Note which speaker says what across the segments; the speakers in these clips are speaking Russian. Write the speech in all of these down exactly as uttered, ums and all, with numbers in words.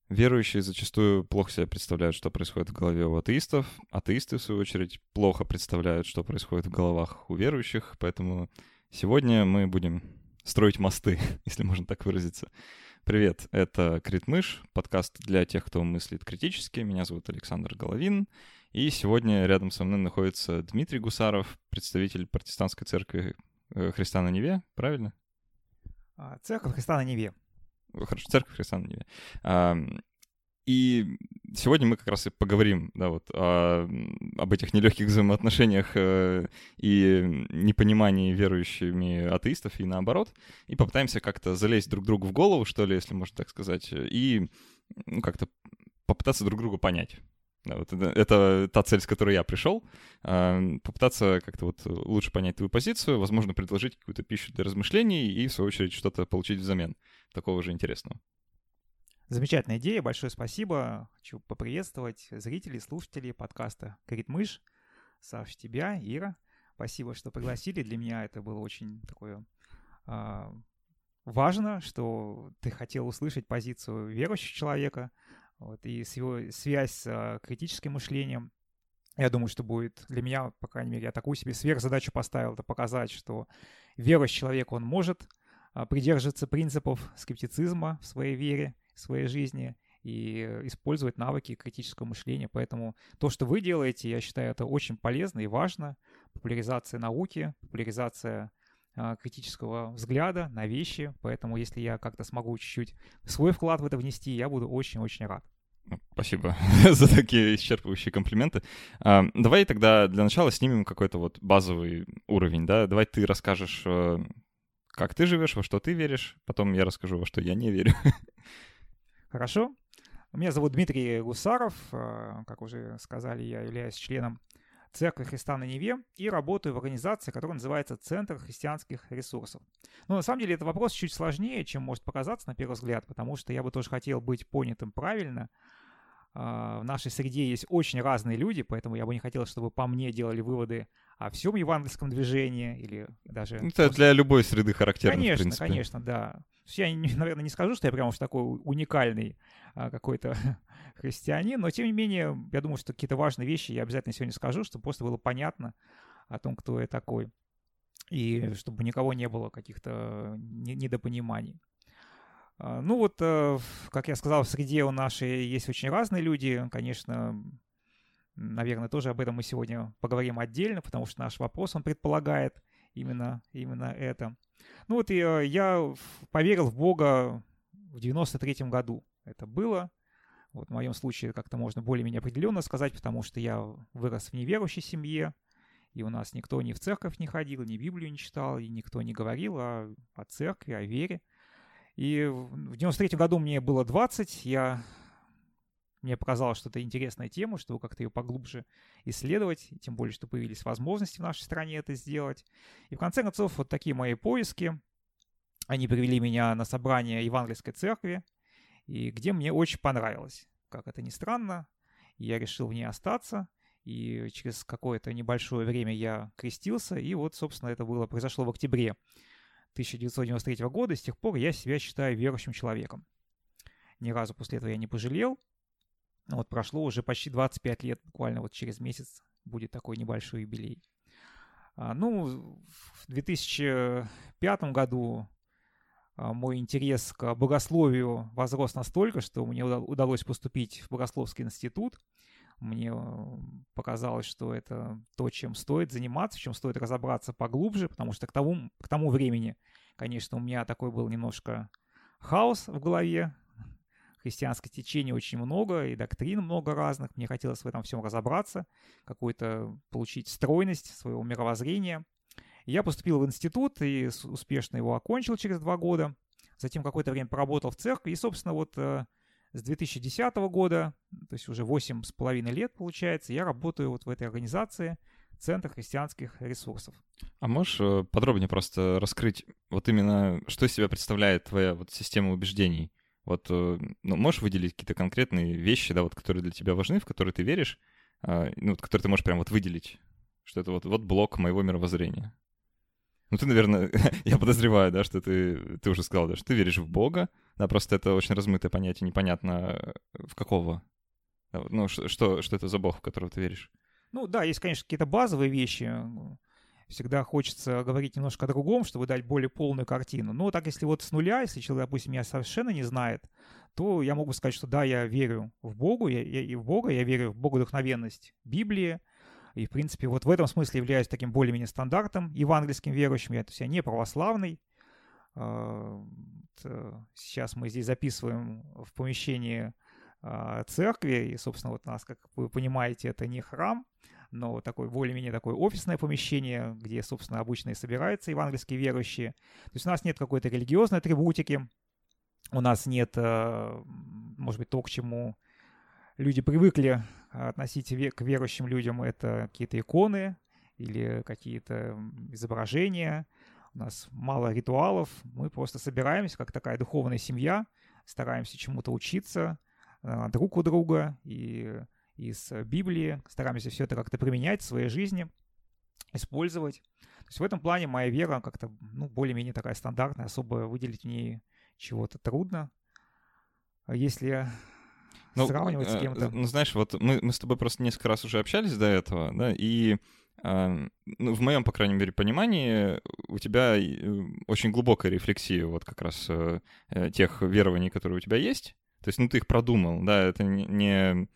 Speaker 1: Верующие зачастую плохо себе представляют, что происходит в голове у атеистов. Атеисты, в свою очередь, плохо представляют, что происходит в головах у верующих. Поэтому сегодня мы будем строить мосты, если можно так выразиться. Привет, это Критмыш, подкаст для тех, кто мыслит критически. Меня зовут Александр Головин. И сегодня рядом со мной находится Дмитрий Гусаров, представитель протестантской церкви Христа на Неве, правильно?
Speaker 2: Церковь Христа на Неве.
Speaker 1: Хорошо, Церковь Христа на Неве. А, и сегодня мы как раз и поговорим, да, вот, о, об этих нелегких взаимоотношениях э, и непонимании верующими атеистов и наоборот, и попытаемся как-то залезть друг другу в голову, что ли, если можно так сказать, и ну, как-то попытаться друг друга понять. Да, вот это, это та цель, с которой я пришел, э, попытаться как-то вот лучше понять твою позицию, возможно, предложить какую-то пищу для размышлений и, в свою очередь, что-то получить взамен такого же интересного.
Speaker 2: Замечательная идея, большое спасибо. Хочу поприветствовать зрителей, слушателей подкаста «Критмыш». Саш, тебя, Ира, спасибо, что пригласили. Для меня это было очень такое э, важно, что ты хотел услышать позицию верующего человека, вот, и с его связь с э, критическим мышлением. Я думаю, что будет для меня, по крайней мере, я такую себе сверхзадачу поставил, это показать, что верующий человек, он может придерживаться принципов скептицизма в своей вере, в своей жизни и использовать навыки критического мышления. Поэтому то, что вы делаете, я считаю, это очень полезно и важно. Популяризация науки, популяризация а, критического взгляда на вещи. Поэтому если я как-то смогу чуть-чуть свой вклад в это внести, я буду очень-очень рад.
Speaker 1: Спасибо за такие исчерпывающие комплименты. А, давай тогда для начала снимем какой-то вот базовый уровень, да? Давай ты расскажешь, как ты живешь, во что ты веришь, потом я расскажу, во что я не верю.
Speaker 2: Хорошо. Меня зовут Дмитрий Гусаров. Как уже сказали, я являюсь членом Церкви Христа на Неве и работаю в организации, которая называется Центр христианских ресурсов. Но на самом деле это вопрос чуть сложнее, чем может показаться на первый взгляд, потому что я бы тоже хотел быть понятым правильно. В нашей среде есть очень разные люди, поэтому я бы не хотел, чтобы по мне делали выводы о всем евангельском движении или даже...
Speaker 1: Это для любой среды характерно,
Speaker 2: конечно,
Speaker 1: в принципе.
Speaker 2: Конечно, да. Я, наверное, не скажу, что я прям уж такой уникальный а, какой-то христианин, но, тем не менее, я думаю, что какие-то важные вещи я обязательно сегодня скажу, чтобы просто было понятно о том, кто я такой, и чтобы никого не было каких-то недопониманий. А, ну вот, как я сказал, в среде у нашей есть очень разные люди, конечно... Наверное, тоже об этом мы сегодня поговорим отдельно, потому что наш вопрос, он предполагает именно, именно это. Ну вот и, я поверил в Бога в девяносто третьем году. Это было. Вот в моем случае как-то можно более-менее определенно сказать, потому что я вырос в неверующей семье, и у нас никто ни в церковь не ходил, ни Библию не читал, и никто не говорил о, о церкви, о вере. И в девяносто третьем году мне было двадцать, я... Мне показалось, что это интересная тема, чтобы как-то ее поглубже исследовать, тем более, что появились возможности в нашей стране это сделать. И в конце концов, вот такие мои поиски, они привели меня на собрание Евангельской церкви, и где мне очень понравилось. Как это ни странно, я решил в ней остаться, и через какое-то небольшое время я крестился, и вот, собственно, это было, произошло в октябре тысяча девятьсот девяносто третьего года, и с тех пор я себя считаю верующим человеком. Ни разу после этого я не пожалел. Вот прошло уже почти двадцать пять лет, буквально вот через месяц будет такой небольшой юбилей. А, ну, в две тысячи пятом году а, мой интерес к богословию возрос настолько, что мне удалось поступить в Богословский институт. Мне показалось, что это то, чем стоит заниматься, в чем стоит разобраться поглубже, потому что к тому, к тому времени, конечно, у меня такой был немножко хаос в голове. Христианское течение очень много, и доктрин много разных. Мне хотелось в этом всем разобраться, какую-то получить стройность своего мировоззрения. И я поступил в институт и успешно его окончил через два года. Затем какое-то время поработал в церкви. И, собственно, вот э, с две тысячи десятого года, то есть уже восемь с половиной лет, получается, я работаю вот в этой организации Центр христианских ресурсов.
Speaker 1: А можешь подробнее просто раскрыть вот именно, что из себя представляет твоя вот система убеждений? Вот, ну, можешь выделить какие-то конкретные вещи, да, вот, которые для тебя важны, в которые ты веришь, ну, вот, которые ты можешь прям вот выделить, что это вот, вот блок моего мировоззрения. Ну, ты, наверное, я подозреваю, да, что ты, ты уже сказал, да, что ты веришь в Бога, да, просто это очень размытое понятие, непонятно в какого, ну, что, что, что это за Бог, в которого ты веришь.
Speaker 2: Ну да, есть, конечно, какие-то базовые вещи. Всегда хочется говорить немножко о другом, чтобы дать более полную картину. Но так, если вот с нуля, если человек, допустим, меня совершенно не знает, то я могу сказать, что да, я верю в Бога, я, я, и в Бога, я верю в богодухновенность Библии. И, в принципе, вот в этом смысле являюсь таким более-менее стандартом евангельским верующим. Я, то есть я не православный. Сейчас мы здесь записываем в помещении церкви, и, собственно, вот у нас, как вы понимаете, это не храм, но вот такое более-менее такое офисное помещение, где, собственно, обычно и собираются евангельские верующие. То есть у нас нет какой-то религиозной атрибутики, у нас нет, может быть, то, к чему люди привыкли относить к верующим людям, это какие-то иконы или какие-то изображения. У нас мало ритуалов, мы просто собираемся как такая духовная семья, стараемся чему-то учиться друг у друга и из Библии, стараемся все это как-то применять в своей жизни, использовать. То есть в этом плане моя вера как-то ну, более-менее такая стандартная, особо выделить в ней чего-то трудно. Если ну, сравнивать с кем-то...
Speaker 1: Ну, знаешь, вот мы, мы с тобой просто несколько раз уже общались до этого, да, и э, ну, в моем, по крайней мере, понимании у тебя очень глубокая рефлексия вот как раз э, тех верований, которые у тебя есть. То есть, ну, ты их продумал, да, это не, не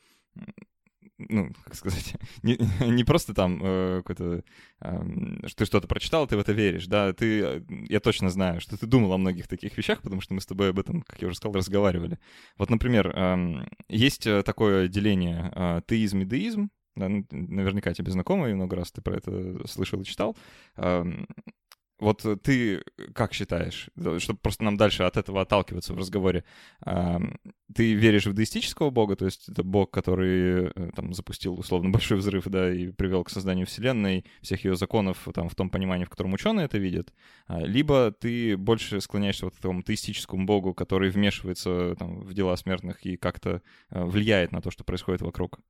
Speaker 1: ну, как сказать, не, не просто там э, какой-то, э, что ты что-то прочитал, ты в это веришь, да, ты, я точно знаю, что ты думал о многих таких вещах, потому что мы с тобой об этом, как я уже сказал, разговаривали. Вот, например, э, есть такое деление э, теизм и деизм, да, ну, наверняка тебе знакомо, и много раз ты про это слышал и читал. Э, Вот ты как считаешь, чтобы просто нам дальше от этого отталкиваться в разговоре, ты веришь в деистического бога, то есть это бог, который там запустил условно большой взрыв, да, и привел к созданию Вселенной, всех ее законов там в том понимании, в котором ученые это видят, либо ты больше склоняешься вот к такому теистическому богу, который вмешивается там в дела смертных и как-то влияет на то, что происходит вокруг?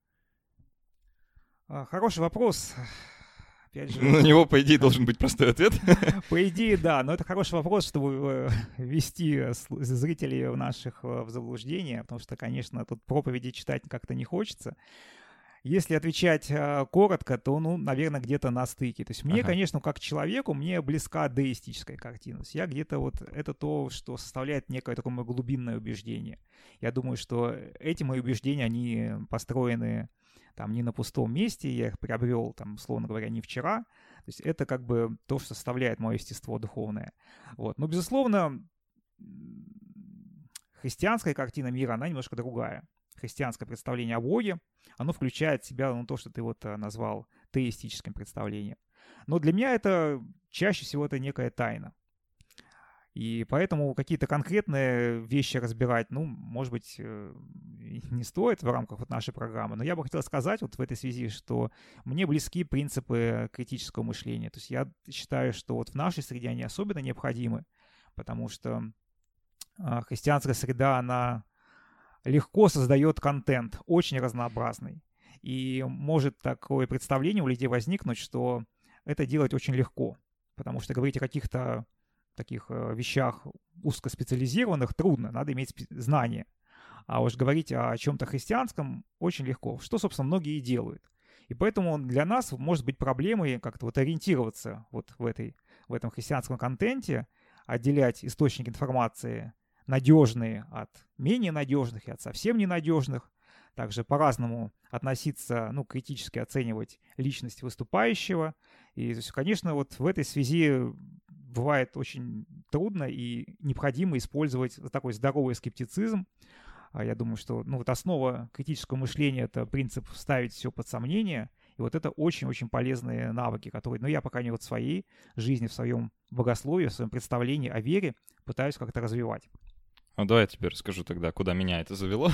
Speaker 2: Хороший вопрос. Опять же,
Speaker 1: на него, по идее, должен быть простой ответ.
Speaker 2: По идее, да, но это хороший вопрос, чтобы ввести зрителей наших в заблуждение, потому что, конечно, тут проповеди читать как-то не хочется. Если отвечать коротко, то, ну, наверное, где-то на стыке. То есть мне, ага. конечно, как человеку, мне близка деистическая картина. То есть я где-то вот, это то, что составляет некое такое мое глубинное убеждение. Я думаю, что эти мои убеждения, они построены там не на пустом месте, я их приобрел, там, условно говоря, не вчера. То есть это как бы то, что составляет мое естество духовное. Вот. Но, безусловно, христианская картина мира, она немножко другая. Христианское представление о Боге, оно включает в себя ну, то, что ты вот назвал теистическим представлением. Но для меня это чаще всего это некая тайна. И поэтому какие-то конкретные вещи разбирать, ну, может быть, не стоит в рамках вот нашей программы. Но я бы хотел сказать вот в этой связи, что мне близки принципы критического мышления. То есть я считаю, что вот в нашей среде они особенно необходимы, потому что христианская среда, она легко создает контент, очень разнообразный. И может такое представление у людей возникнуть, что это делать очень легко, потому что говорить о каких-то таких вещах узкоспециализированных трудно, надо иметь знания. А уж говорить о чем-то христианском очень легко, что, собственно, многие и делают. И поэтому для нас может быть проблемой как-то вот ориентироваться вот в, этой, в этом христианском контенте, отделять источники информации надежные от менее надежных и от совсем ненадежных, также по-разному относиться, ну, критически оценивать личность выступающего. И, конечно, вот в этой связи бывает очень трудно и необходимо использовать такой здоровый скептицизм. Я думаю, что ну, вот основа критического мышления — это принцип ставить все под сомнение. И вот это очень-очень полезные навыки, которые, ну, я, по крайней мере, в своей жизни, в своем богословии, в своем представлении о вере пытаюсь как-то развивать.
Speaker 1: Ну, давай я тебе расскажу тогда, куда меня это завело.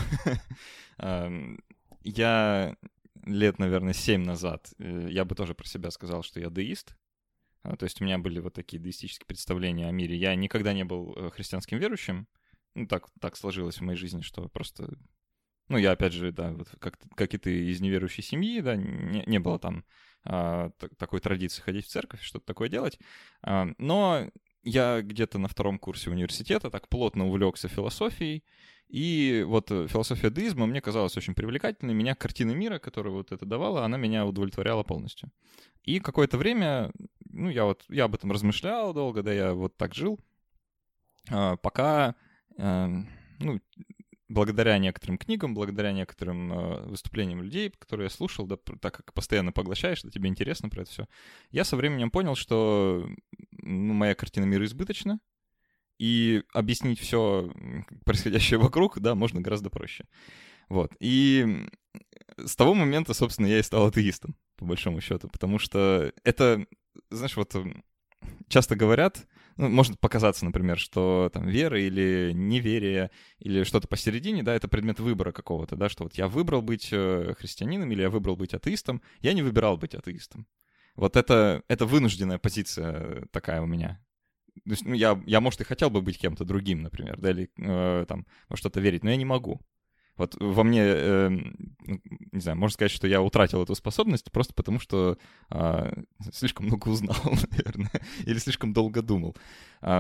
Speaker 1: Я лет, наверное, семь назад, я бы тоже про себя сказал, что я деист. То есть у меня были вот такие деистические представления о мире. Я никогда не был христианским верующим. Ну, так, так сложилось в моей жизни, что просто... Ну, я, опять же, да, вот как, как и ты, из неверующей семьи, да, не, не было там а, т- такой традиции ходить в церковь, что-то такое делать. А, но я где-то на втором курсе университета так плотно увлекся философией, и вот философия деизма мне казалась очень привлекательной. Меня картина мира, которую вот это давала, она меня удовлетворяла полностью. И какое-то время, ну, я вот, я об этом размышлял долго, да, я вот так жил, а, пока, а, ну, благодаря некоторым книгам, благодаря некоторым э, выступлениям людей, которые я слушал, да, так как постоянно поглощаешь, что тебе интересно про это все, я со временем понял, что ну, моя картина мира избыточна, и объяснить все происходящее вокруг, да, можно гораздо проще. Вот. И с того момента, собственно, я и стал атеистом, по большому счету, потому что это, знаешь, вот часто говорят, ну, может показаться, например, что там вера или неверие, или что-то посередине, да, это предмет выбора какого-то, да, что вот я выбрал быть христианином или я выбрал быть атеистом, я не выбирал быть атеистом. Вот это, это вынужденная позиция такая у меня. То есть, ну, я, я, может, и хотел бы быть кем-то другим, например, да, или э, там во что-то верить, но я не могу. Вот во мне, э, не знаю, можно сказать, что я утратил эту способность просто потому, что э, слишком много узнал, наверное, или слишком долго думал. Э,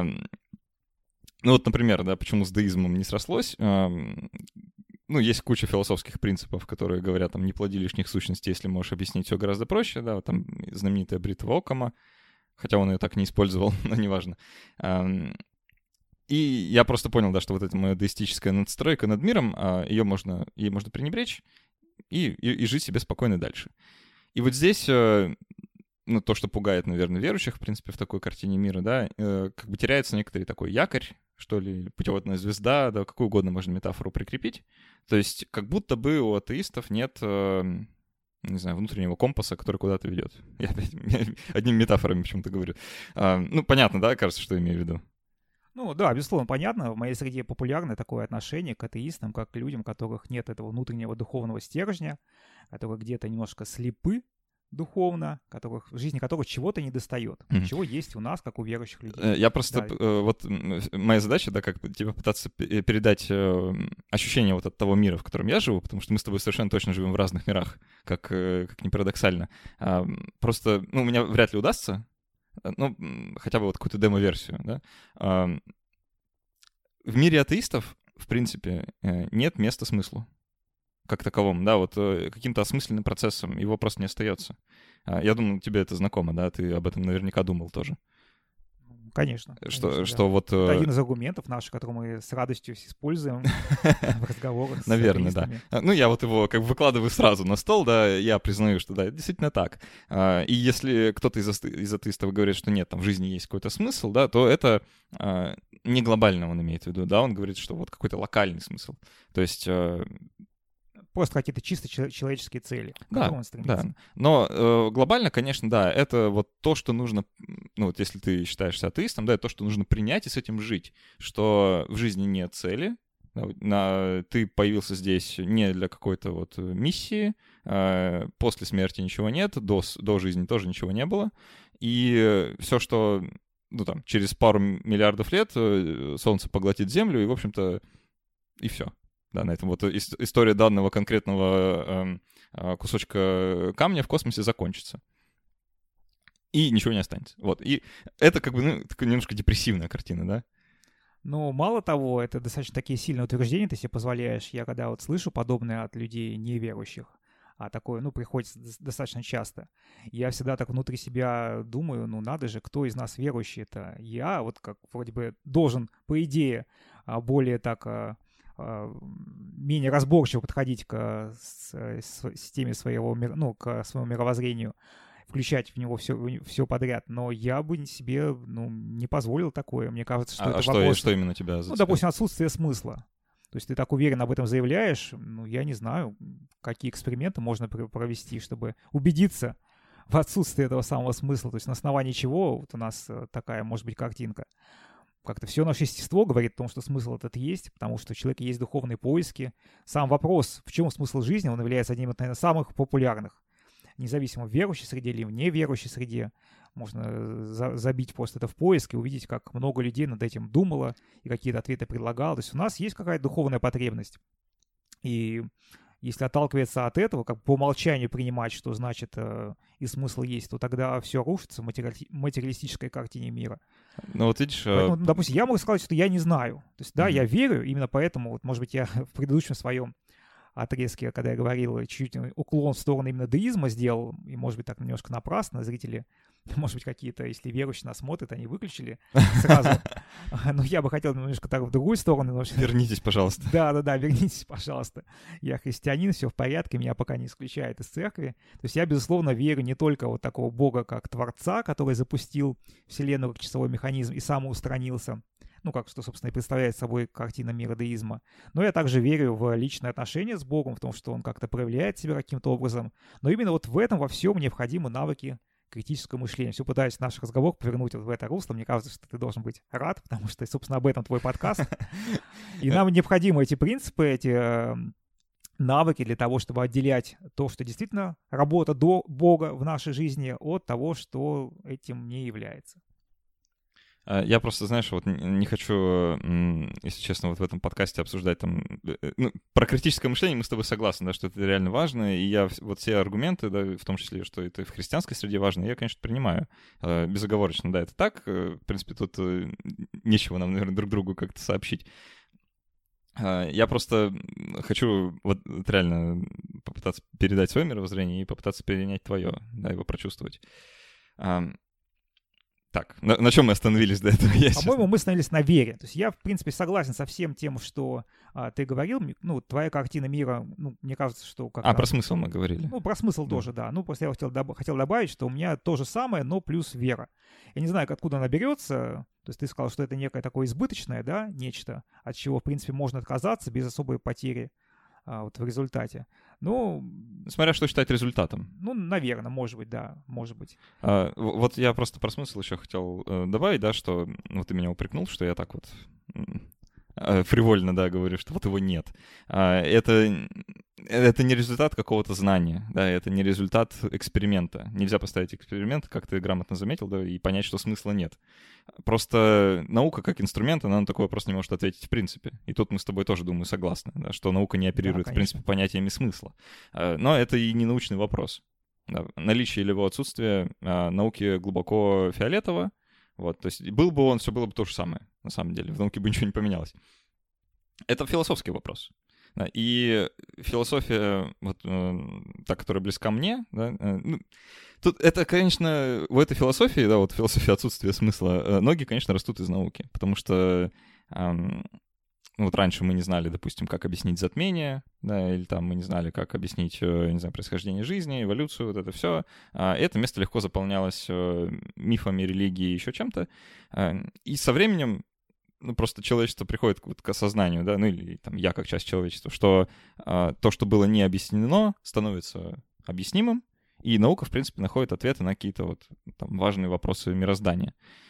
Speaker 1: ну вот, например, да, почему с деизмом не срослось. Э, ну, есть куча философских принципов, которые говорят, там, не плоди лишних сущностей, если можешь объяснить все гораздо проще, да, вот там знаменитая бритва Оккама, хотя он ее так не использовал, но неважно. Э, И я просто понял, да, что вот эта моя деистическая надстройка над миром, ее можно, ей можно пренебречь и, и, и жить себе спокойно дальше. И вот здесь, ну, то, что пугает, наверное, верующих, в принципе, в такой картине мира, да, как бы теряется некоторый такой якорь, что ли, путеводная звезда, да, какую угодно можно метафору прикрепить. То есть как будто бы у атеистов нет, не знаю, внутреннего компаса, который куда-то ведет. Я опять одними метафорами почему-то говорю. Ну, понятно, да, кажется, что я имею в виду.
Speaker 2: Ну да, безусловно, понятно. В моей среде популярно такое отношение к атеистам, как к людям, у которых нет этого внутреннего духовного стержня, которые где-то немножко слепы духовно, которых, в жизни которых чего-то не достает, mm-hmm. чего есть у нас, как у верующих людей.
Speaker 1: Я просто, да. Вот моя задача, да, как тебе пытаться передать ощущение вот от того мира, в котором я живу, потому что мы с тобой совершенно точно живем в разных мирах, как, как ни парадоксально. Просто, ну, у меня вряд ли удастся, ну, хотя бы вот какую-то демо-версию, да. В мире атеистов, в принципе, нет места смыслу как таковому, да, вот каким-то осмысленным процессом его просто не остается. Я думаю, тебе это знакомо, да, ты об этом наверняка думал тоже.
Speaker 2: Конечно.
Speaker 1: Что,
Speaker 2: конечно,
Speaker 1: что
Speaker 2: да.
Speaker 1: вот...
Speaker 2: Это один из аргументов наших, который мы с радостью используем в разговорах с
Speaker 1: Наверное, да. Ну, я вот его как бы выкладываю сразу на стол, да, я признаю, что да, действительно так. И если кто-то из, из атеистов говорит, что нет, там в жизни есть какой-то смысл, да, то это не глобально он имеет в виду, да, он говорит, что вот какой-то локальный смысл. То есть...
Speaker 2: Просто какие-то чисто человеческие цели, к
Speaker 1: да,
Speaker 2: которым он стремится.
Speaker 1: Да. Но э, глобально, конечно, да, это вот то, что нужно, ну вот если ты считаешься атеистом, да, это то, что нужно принять и с этим жить, что в жизни нет цели, да, на, ты появился здесь не для какой-то вот миссии, э, после смерти ничего нет, до, до жизни тоже ничего не было, и все, что, ну там, через пару миллиардов лет Солнце поглотит Землю, и, в общем-то, и все. Да, на этом вот история данного конкретного э, кусочка камня в космосе закончится. И ничего не останется. Вот. И это как бы ну, такая немножко депрессивная картина, да?
Speaker 2: Ну, мало того, это достаточно такие сильные утверждения ты себе позволяешь. Я когда вот слышу подобное от людей неверующих, а такое, ну, приходится достаточно часто, я всегда так внутри себя думаю, ну, надо же, кто из нас верующий-то? Я вот как вроде бы должен, по идее, более так... менее разборчиво подходить к системе своего, ну, к своему мировоззрению, включать в него все, все подряд, но я бы себе, ну, не позволил такое. Мне кажется, что
Speaker 1: а
Speaker 2: это
Speaker 1: что,
Speaker 2: вопрос...
Speaker 1: что именно тебя зацепило?
Speaker 2: Ну, допустим, отсутствие смысла. То есть ты так уверенно об этом заявляешь, ну, я не знаю, какие эксперименты можно провести, чтобы убедиться в отсутствии этого самого смысла. То есть на основании чего вот у нас такая, может быть, картинка. Как-то все наше естество говорит о том, что смысл этот есть, потому что у человека есть духовные поиски. Сам вопрос, в чем смысл жизни, он является одним из, наверное, самых популярных. Независимо в верующей среде или в неверующей среде. Можно за- забить просто это в поиск и увидеть, как много людей над этим думало и какие-то ответы предлагало. То есть у нас есть какая-то духовная потребность. И если отталкиваться от этого, как по умолчанию принимать, что значит э, и смысл есть, то тогда все рушится в материали- материалистической картине мира.
Speaker 1: Ну вот видишь...
Speaker 2: Поэтому, допустим, я могу сказать, что я не знаю. То есть, да,
Speaker 1: Мгм.
Speaker 2: я верю, именно поэтому, вот, может быть, я в предыдущем своем отрезке, когда я говорил, чуть-чуть уклон в сторону именно деизма сделал, и, может быть, так немножко напрасно, зрители, может быть, какие-то, если верующие нас смотрят, они выключили сразу. Но я бы хотел немножко так в другую сторону. немножко-
Speaker 1: Вернитесь, пожалуйста.
Speaker 2: Да-да-да, вернитесь, пожалуйста. Я христианин, все в порядке, меня пока не исключают из церкви. То есть я, безусловно, верю не только вот такого Бога, как Творца, который запустил Вселенную как часовой механизм и самоустранился, ну, как что, собственно, и представляет собой картина мира деизма. Но я также верю в личные отношения с Богом, в том, что Он как-то проявляет себя каким-то образом. Но именно вот в этом во всем необходимы навыки критического мышления. Все пытаюсь наш разговор повернуть вот в это русло. Мне кажется, что ты должен быть рад, потому что, собственно, об этом твой подкаст. И нам необходимы эти принципы, эти э, навыки для того, чтобы отделять то, что действительно работа до Бога в нашей жизни, от того, что этим не является.
Speaker 1: Я просто, знаешь, вот не хочу, м, если честно, вот в этом подкасте обсуждать там... э, Ну, про критическое мышление мы с тобой согласны, да, что это реально важно, и я вс- вот все аргументы, да, в том числе, что это в христианской среде важно, я, конечно, принимаю э, безоговорочно, да, это так. э, В принципе, тут э, нечего нам, наверное, друг другу как-то сообщить. А, Я просто хочу вот вот реально попытаться передать свое мировоззрение и попытаться перенять твое, да, его прочувствовать. Ам, Так, на, на чем мы остановились до этого? Я,
Speaker 2: По-моему,
Speaker 1: честно-
Speaker 2: мы остановились на вере. То есть я, в принципе, согласен со всем тем, что а, ты говорил. М- Ну, твоя картина мира, ну, мне кажется, что... Как
Speaker 1: А,
Speaker 2: раз-
Speaker 1: про смысл мы говорили.
Speaker 2: Ну, про смысл
Speaker 1: Да.
Speaker 2: тоже, да. Ну, просто я хотел, доб- хотел добавить, что у меня то же самое, но плюс вера. Я не знаю, откуда она берется. То есть ты сказал, что это некое такое избыточное, да, нечто, от чего, в принципе, можно отказаться без особой потери а, вот в результате. Ну,
Speaker 1: Смотря что считать результатом.
Speaker 2: ну, наверное, может быть, да, может быть.
Speaker 1: А, в- Вот я просто про смысл еще хотел э, добавить, да, что ну, ты меня упрекнул, что я так вот м, э, фривольно, да, говорю, что вот его нет. А, Это, это не результат какого-то знания, да, это не результат эксперимента. Нельзя поставить эксперимент, как ты грамотно заметил, да, и понять, что смысла нет. Просто наука как инструмент, она на такой вопрос не может ответить в принципе. И тут мы с тобой тоже, думаю, согласны, да, что наука не оперирует,
Speaker 2: Да,
Speaker 1: в принципе,
Speaker 2: конечно.
Speaker 1: понятиями смысла. А, Но это и не научный вопрос. Да, наличие или его отсутствие а, науки глубоко фиолетово. Вот, то есть был бы он, все было бы то же самое, на самом деле. В науке бы ничего не поменялось. Это философский вопрос. Да, и философия, вот, э, та, которая близка мне, да, э, ну, тут это, конечно, в этой философии, да, вот философия отсутствия смысла, э, ноги, конечно, растут из науки, потому что эм, ну, вот раньше мы не знали, допустим, как объяснить затмение, да, или там мы не знали, как объяснить, э, не знаю, происхождение жизни, эволюцию, вот это все. Это место легко заполнялось э, мифами, религией, еще чем-то. Э, И со временем ну, просто человечество приходит к, вот, к осознанию, да, ну или там я как часть человечества, что а, то, что было не объяснено, становится объяснимым, и наука, в принципе, находит ответы на какие-то вот там важные вопросы мироздания.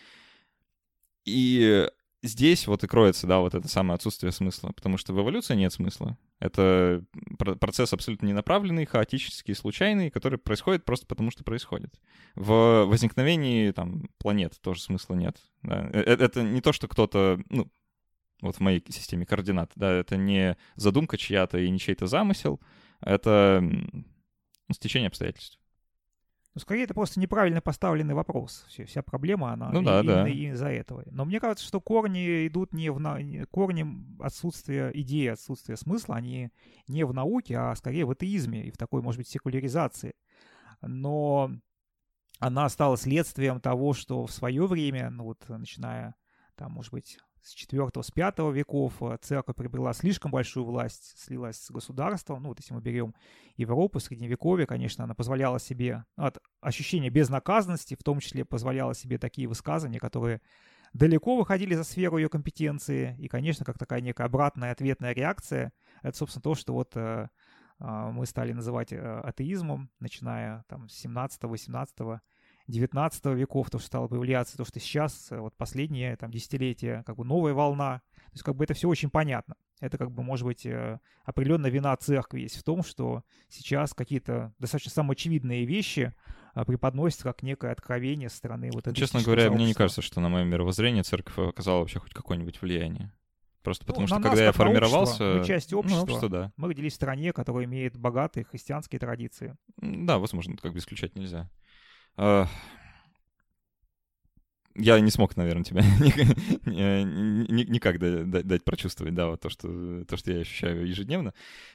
Speaker 1: И здесь вот и кроется, да, вот это самое отсутствие смысла, потому что в эволюции нет смысла. Это про- процесс абсолютно ненаправленный, хаотический, случайный, который происходит просто потому, что происходит. В возникновении там планет тоже смысла нет. Да. Э- э- Это не то, что кто-то, ну, вот в моей системе координат, да, это не задумка чья-то и не чей-то замысел, это м, ну, стечение обстоятельств.
Speaker 2: Ну, скорее, это просто неправильно поставленный вопрос. Вся, вся проблема, она
Speaker 1: Ну
Speaker 2: и-
Speaker 1: да,
Speaker 2: именно
Speaker 1: да.
Speaker 2: из-за этого. Но мне кажется, что корни идут не в... На... не- корни отсутствия идеи, отсутствия смысла, они не в науке, а скорее в атеизме и в такой, может быть, секуляризации. Но она стала следствием того, что в свое время, ну вот начиная, там, может быть, с четвёртого, с пятого веков э, церковь приобрела слишком большую власть, слилась с государством. Ну вот если мы берем Европу, Средневековье, конечно, она позволяла себе, от ощущения безнаказанности, в том числе позволяла себе такие высказывания, которые далеко выходили за сферу ее компетенции. И, конечно, как такая некая обратная ответная реакция, это, собственно, то, что вот э, э, мы стали называть э, атеизмом, начиная там с семнадцатого, восемнадцатого, девятнадцатого веков, то, что стало появляться, то, что сейчас, э, вот последние там десятилетия, как бы новая волна. То есть как бы это все очень понятно. Это как бы, может быть, э, определенная вина церкви есть в том, что сейчас какие-то достаточно самоочевидные вещи э, преподносятся как некое откровение со стороны вот
Speaker 1: Честно
Speaker 2: атеистического
Speaker 1: говоря, мне не
Speaker 2: сообщества.
Speaker 1: кажется, что на мое мировоззрение церковь оказала вообще хоть какое-нибудь влияние. Просто потому
Speaker 2: ну,
Speaker 1: что,
Speaker 2: на
Speaker 1: когда
Speaker 2: нас,
Speaker 1: я
Speaker 2: как на общество,
Speaker 1: формировался...
Speaker 2: мы часть общества.
Speaker 1: Ну, общество, да.
Speaker 2: Мы родились в стране, которая имеет богатые христианские традиции.
Speaker 1: Да, возможно, как бы исключать нельзя. А, Я не смог, наверное, тебя никак дать прочувствовать, да, вот то, что, то, что я ощущаю ежедневно.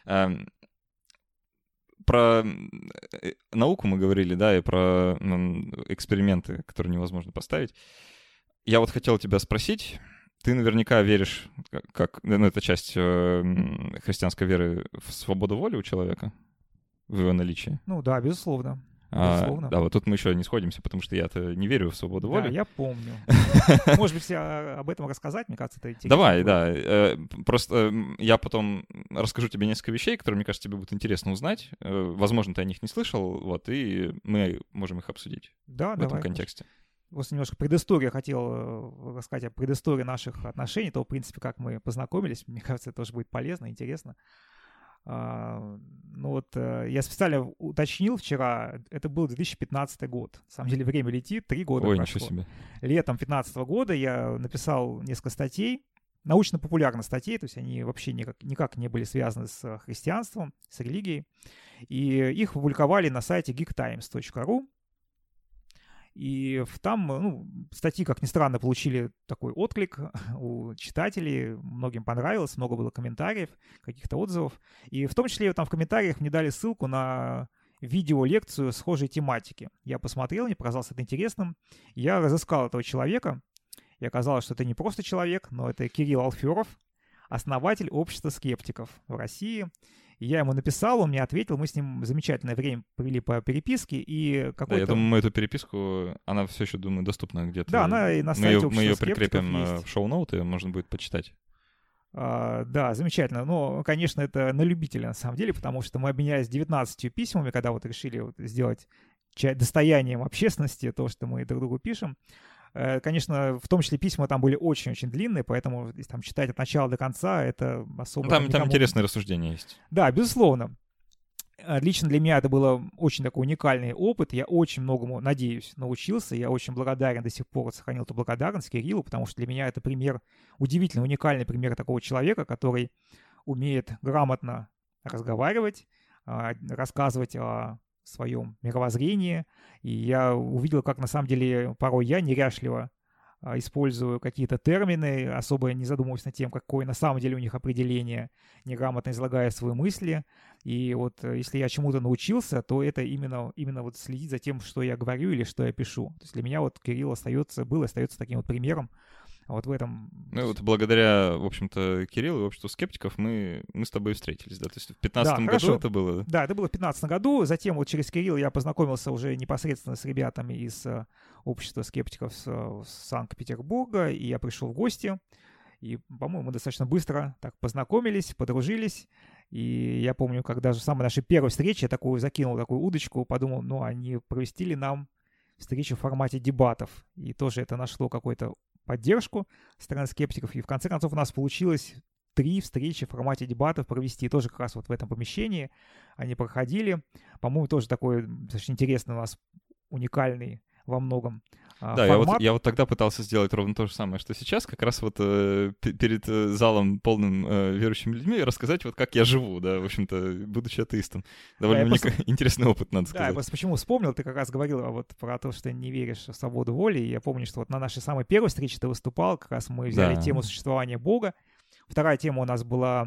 Speaker 1: Про науку мы говорили, да, и про эксперименты, которые невозможно поставить. Я вот хотел тебя спросить, ты наверняка веришь, как, ну, это часть христианской веры, в свободу воли у человека, в его наличии?
Speaker 2: Ну да, безусловно.
Speaker 1: А, да, вот тут мы еще не сходимся, потому что я-то не верю в свободу воли.
Speaker 2: Да, я помню. Может быть, об этом рассказать? Мне кажется, это интересно.
Speaker 1: Давай, да. Просто я потом расскажу тебе несколько вещей, которые, мне кажется, тебе будет интересно узнать. Возможно, ты о них не слышал, вот, и мы можем их обсудить
Speaker 2: да,
Speaker 1: в
Speaker 2: давай,
Speaker 1: этом контексте.
Speaker 2: Просто немножко предысторию хотел рассказать о предыстории наших отношений, то, в принципе, как мы познакомились. Мне кажется, это тоже будет полезно, интересно. Uh, ну вот uh, я специально уточнил вчера, это был две тысячи пятнадцатый год. На самом деле время летит, три года
Speaker 1: Ой,
Speaker 2: прошло.
Speaker 1: ничего себе.
Speaker 2: Летом две тысячи пятнадцатого года я написал несколько статей, научно-популярных статей, то есть они вообще никак, никак не были связаны с христианством, с религией. И их опубликовали на сайте гик таймс точка ру. И там, ну, статьи, как ни странно, получили такой отклик у читателей, многим понравилось, много было комментариев, каких-то отзывов. И в том числе там в комментариях мне дали ссылку на видеолекцию схожей тематики. Я посмотрел, мне показалось это интересным. Я разыскал этого человека, и оказалось, что это не просто человек, но это Кирилл Алферов, основатель общества скептиков в России. И я ему написал, он мне ответил, мы с ним замечательное время провели по переписке, и какой-то...
Speaker 1: Да, я думаю, мы эту переписку, она все еще, думаю, доступна где-то.
Speaker 2: Да, она и на сайте
Speaker 1: мы, мы ее прикрепим
Speaker 2: есть.
Speaker 1: в шоу-ноуты, можно будет почитать.
Speaker 2: А, да, замечательно. Но, конечно, это на любителя, на самом деле, потому что мы обменялись девятнадцатью письмами, когда вот решили вот сделать достоянием общественности то, что мы друг другу пишем. Конечно, в том числе письма там были очень-очень длинные, поэтому если там читать от начала до конца, это особо...
Speaker 1: Там,
Speaker 2: никому...
Speaker 1: там интересные рассуждения есть.
Speaker 2: Да, безусловно. Лично для меня это был очень такой уникальный опыт. Я очень многому, надеюсь, научился. Я очень благодарен, до сих пор сохранил эту благодарность Кириллу, потому что для меня это пример, удивительно уникальный пример такого человека, который умеет грамотно разговаривать, рассказывать о своем мировоззрении, и я увидел, как на самом деле порой я неряшливо а, использую какие-то термины, особо не задумываясь над тем, какое на самом деле у них определение, неграмотно излагая свои мысли. И вот если я чему-то научился, то это именно, именно вот следить за тем, что я говорю или что я пишу. То есть для меня вот Кирилл остается, был и остается таким вот примером. Вот в этом...
Speaker 1: Ну вот благодаря, в общем-то, Кириллу и обществу скептиков мы, мы с тобой встретились, да? То есть в пятнадцатом
Speaker 2: да,
Speaker 1: году
Speaker 2: хорошо.
Speaker 1: это было?
Speaker 2: Да, это было в пятнадцатом году. Затем вот через Кирилла я познакомился уже непосредственно с ребятами из uh, общества скептиков с, uh, с Санкт-Петербурга, и я пришел в гости. И, по-моему, мы достаточно быстро так познакомились, подружились. И я помню, как даже в самой нашей первой встрече я такую закинул такую удочку, подумал, ну, они провести ли нам встречу в формате дебатов. И тоже это нашло какой-то поддержку со стороны скептиков. И в конце концов у нас получилось три встречи в формате дебатов провести. Тоже как раз вот в этом помещении они проходили. По-моему, тоже такой достаточно интересный у нас, уникальный во многом
Speaker 1: да,
Speaker 2: формат.
Speaker 1: Я вот, я вот тогда пытался сделать ровно то же самое, что сейчас, как раз вот э, перед залом полным э, верующими людьми рассказать вот как я живу, да, в общем-то, будучи атеистом. Довольно да, просто... интересный опыт, надо сказать.
Speaker 2: Да, я просто почему вспомнил, ты как раз говорил вот про то, что не веришь в свободу воли, и я помню, что вот на нашей самой первой встрече ты выступал, как раз мы взяли да. тему существования Бога. Вторая тема у нас была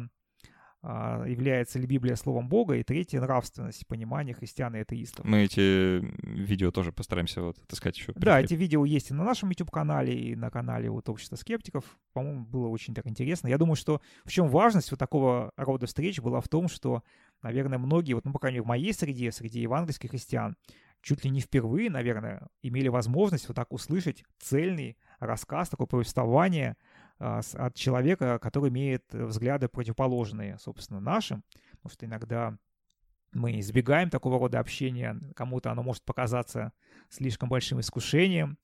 Speaker 2: является ли Библия словом Бога, и третье — нравственность, понимание христиан и атеистов.
Speaker 1: Мы эти видео тоже постараемся вот отыскать еще.
Speaker 2: Да, эти видео есть и на нашем YouTube-канале, и на канале вот Общества скептиков. По-моему, было очень так интересно. Я думаю, что в чем важность вот такого рода встреч была в том, что, наверное, многие, вот, ну, по крайней мере, в моей среде, среди евангельских христиан, чуть ли не впервые, наверное, имели возможность вот так услышать цельный рассказ, такое повествование от человека, который имеет взгляды противоположные, собственно, нашим, потому что иногда мы избегаем такого рода общения, кому-то оно может показаться слишком большим искушением,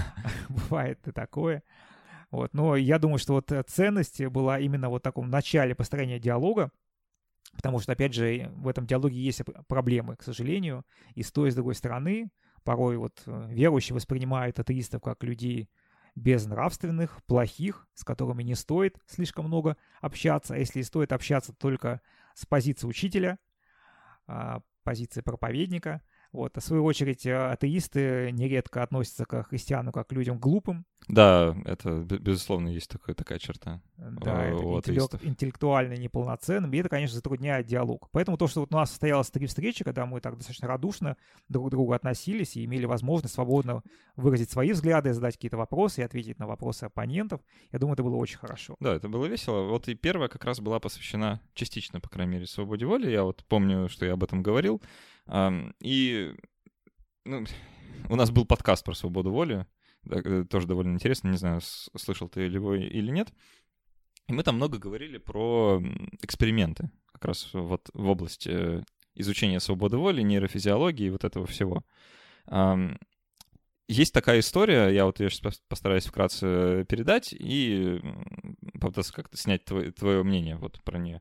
Speaker 2: бывает и такое. Вот. Но я думаю, что вот ценность была именно вот в таком начале построения диалога, потому что, опять же, в этом диалоге есть проблемы, к сожалению, и с той, и с другой стороны. Порой вот верующие воспринимают атеистов как людей безнравственных, плохих, с которыми не стоит слишком много общаться, а если и стоит общаться только с позиции учителя, позиции проповедника. Вот. А в свою очередь атеисты нередко относятся к христианам как к людям глупым.
Speaker 1: Да, это, безусловно, есть такая, такая черта.
Speaker 2: Да, это интеллект, интеллектуально неполноценным, и это, конечно, затрудняет диалог. Поэтому то, что вот у нас состоялось три встречи, когда мы так достаточно радушно друг к другу относились и имели возможность свободно выразить свои взгляды, задать какие-то вопросы и ответить на вопросы оппонентов, я думаю, это было очень хорошо.
Speaker 1: Да, это было весело. Вот и первая как раз была посвящена частично, по крайней мере, свободе воли. Я вот помню, что я об этом говорил. И ну, у нас был подкаст про свободу воли, тоже довольно интересно, не знаю, слышал ты его или нет. И мы там много говорили про эксперименты, как раз вот в области изучения свободы воли, нейрофизиологии и вот этого всего. Есть такая история, я вот ее сейчас постараюсь вкратце передать и попытаться как-то снять твое, твое мнение вот про нее.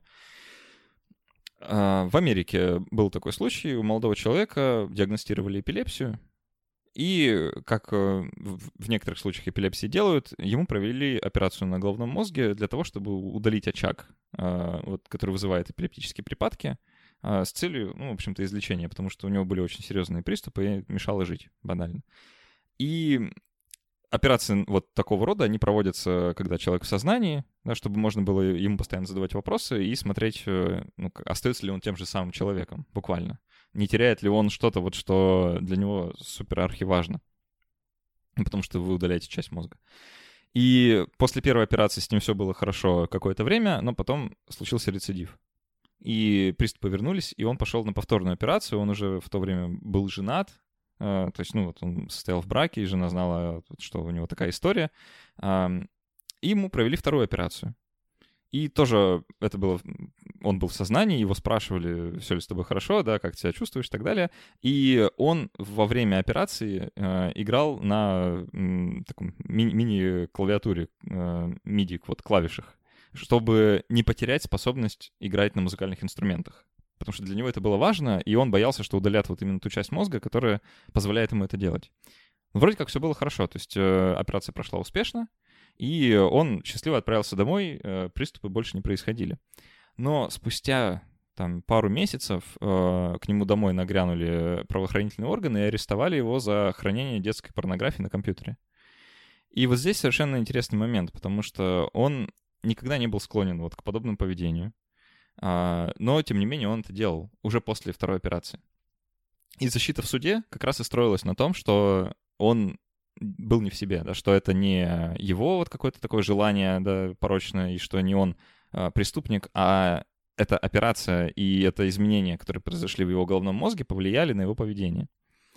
Speaker 1: В Америке был такой случай, у молодого человека диагностировали эпилепсию, и, как в некоторых случаях эпилепсии делают, ему провели операцию на головном мозге для того, чтобы удалить очаг, вот, который вызывает эпилептические припадки, с целью, ну, в общем-то, излечения, потому что у него были очень серьезные приступы и мешало жить, банально. И операции вот такого рода, они проводятся, когда человек в сознании, да, чтобы можно было ему постоянно задавать вопросы и смотреть, ну, остается ли он тем же самым человеком, буквально. Не теряет ли он что-то, вот, что для него супер-архиважно, потому что вы удаляете часть мозга. И после первой операции с ним все было хорошо какое-то время, но потом случился рецидив. И приступы вернулись, и он пошел на повторную операцию, он уже в то время был женат, то есть, ну, вот он состоял в браке, и жена знала, что у него такая история. И ему провели вторую операцию. И тоже это было... Он был в сознании, его спрашивали, все ли с тобой хорошо, да, как тебя чувствуешь и так далее. И он во время операции э, играл на м, таком ми- мини-клавиатуре, э, миди, вот, клавишах, чтобы не потерять способность играть на музыкальных инструментах. Потому что для него это было важно, и он боялся, что удалят вот именно ту часть мозга, которая позволяет ему это делать. Вроде как все было хорошо, то есть э, операция прошла успешно, и он счастливо отправился домой, э, приступы больше не происходили. Но спустя там, пару месяцев э, к нему домой нагрянули правоохранительные органы и арестовали его за хранение детской порнографии на компьютере. И вот здесь совершенно интересный момент, потому что он никогда не был склонен вот к подобному поведению, э, но, тем не менее, он это делал уже после второй операции. И защита в суде как раз и строилась на том, что он был не в себе, да, что это не его вот какое-то такое желание, да, порочное, и что не он а, преступник, а эта операция и это изменения, которые произошли в его головном мозге, повлияли на его поведение.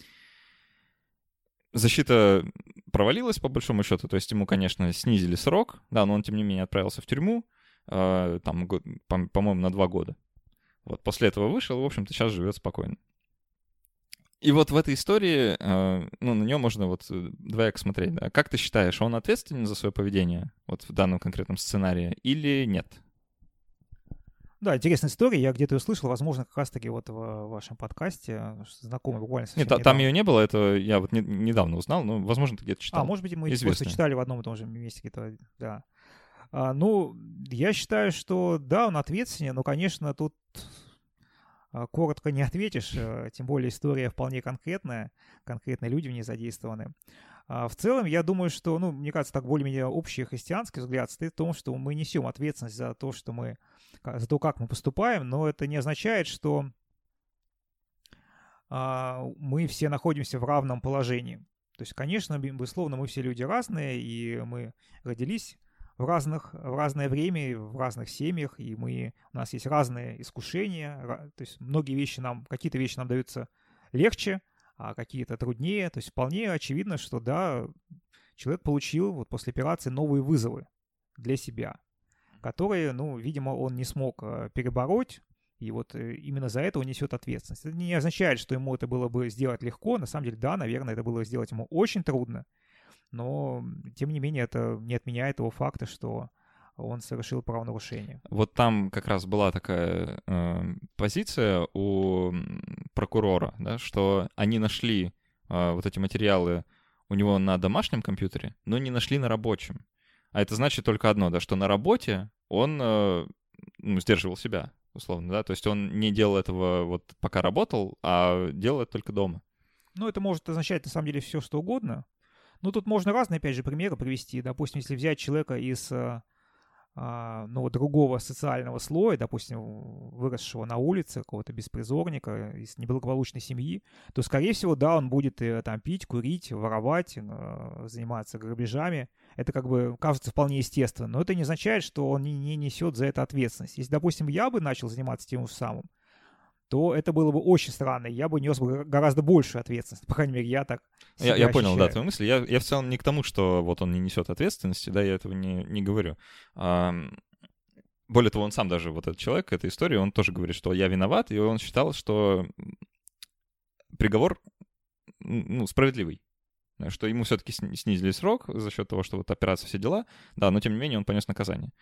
Speaker 1: Защита провалилась, по большому счету, то есть ему, конечно, снизили срок, да, но он, тем не менее, отправился в тюрьму, а, там, по- по-моему, на два года. Вот, после этого вышел и, в общем-то, сейчас живет спокойно. И вот в этой истории, ну, на нее можно вот двояко смотреть, да. Как ты считаешь, он ответственен за свое поведение вот в данном конкретном сценарии или нет?
Speaker 2: Да, интересная история, я где-то ее слышал, возможно, как раз-таки вот в вашем подкасте, знакомый буквально совсем
Speaker 1: Нет,
Speaker 2: недавно.
Speaker 1: Там ее не было, это я вот не, недавно узнал, но, возможно, ты где-то читал.
Speaker 2: А, может быть, мы
Speaker 1: Известная.
Speaker 2: просто читали в одном и том же месте где-то, да. А, ну, я считаю, что да, он ответственен, но, конечно, тут... коротко не ответишь, тем более история вполне конкретная, конкретные люди в ней задействованы. В целом, я думаю, что, ну, мне кажется, так более-менее общий христианский взгляд стоит в том, что мы несем ответственность за то, что мы, за то, как мы поступаем, но это не означает, что мы все находимся в равном положении. То есть, конечно, безусловно, мы все люди разные, и мы родились в, разных, в разное время, в разных семьях, и мы, у нас есть разные искушения, то есть многие вещи нам, какие-то вещи нам даются легче, а какие-то труднее, то есть вполне очевидно, что да, человек получил вот после операции новые вызовы для себя, которые, ну, видимо, он не смог перебороть, и вот именно за это он несет ответственность. Это не означает, что ему это было бы сделать легко, на самом деле, да, наверное, это было сделать ему очень трудно, но, тем не менее, это не отменяет того факта, что он совершил правонарушение.
Speaker 1: Вот там как раз была такая э, позиция у прокурора, да, что они нашли э, вот эти материалы у него на домашнем компьютере, но не нашли на рабочем. А это значит только одно, да, что на работе он э, ну, сдерживал себя, условно, да, то есть он не делал этого вот пока работал, а делал это только дома.
Speaker 2: Ну, это может означать, на самом деле, все, что угодно. Ну, тут можно разные, опять же, примеры привести. Допустим, если взять человека из а, ну, другого социального слоя, допустим, выросшего на улице, какого-то беспризорника, из неблагополучной семьи, то, скорее всего, да, он будет там пить, курить, воровать, заниматься грабежами. Это как бы кажется вполне естественно. Но это не означает, что он не, не несет за это ответственность. Если, допустим, я бы начал заниматься тем же самым, то это было бы очень странно. Я бы нес бы гораздо большую ответственность. По крайней мере, я так себя
Speaker 1: Я, я понял,
Speaker 2: ощущаю.
Speaker 1: да, твою мысль. Я, я в целом не к тому, что вот он не несет ответственности, да, я этого не, не говорю. А, более того, он сам даже, вот этот человек, этой истории, он тоже говорит, что я виноват, и он считал, что приговор, ну, справедливый. Что ему все-таки снизили срок за счет того, что вот операция, все дела, да, но тем не менее он понес наказание.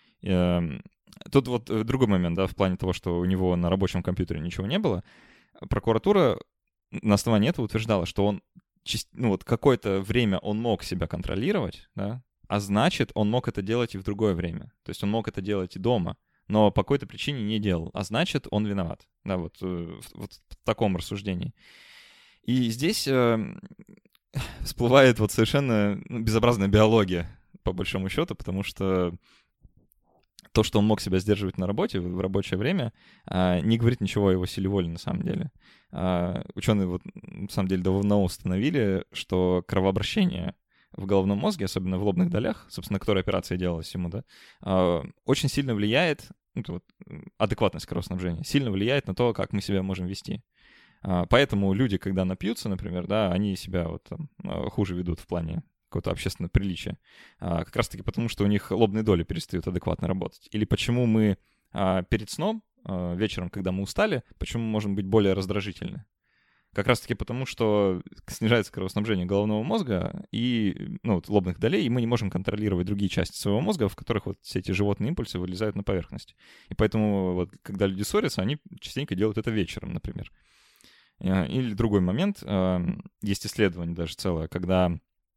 Speaker 1: Тут вот другой момент, да, в плане того, что у него на рабочем компьютере ничего не было. Прокуратура на основании этого утверждала, что он, ну вот какое-то время он мог себя контролировать, да, а значит, он мог это делать и в другое время. То есть он мог это делать и дома, но по какой-то причине не делал, а значит, он виноват. Да, вот, вот в таком рассуждении. И здесь э, всплывает вот совершенно безобразная биология, по большому счету, потому что то, что он мог себя сдерживать на работе в рабочее время, не говорит ничего о его силе воли на самом деле. Ученые вот на самом деле давно установили, что кровообращение в головном мозге, особенно в лобных долях, собственно, которой операция делалась ему, да, очень сильно влияет, ну, вот, адекватность кровоснабжения, сильно влияет на то, как мы себя можем вести. Поэтому люди, когда напьются, например, да, они себя вот там хуже ведут в плане какого-то общественного приличия. А, как раз-таки потому, что у них лобные доли перестают адекватно работать. Или почему мы а, перед сном, а, вечером, когда мы устали, почему мы можем быть более раздражительны? Как раз-таки потому, что снижается кровоснабжение головного мозга и ну, вот, лобных долей, и мы не можем контролировать другие части своего мозга, в которых вот все эти животные импульсы вылезают на поверхность. И поэтому, вот, когда люди ссорятся, они частенько делают это вечером, например. Или другой момент. Есть исследование даже целое, когда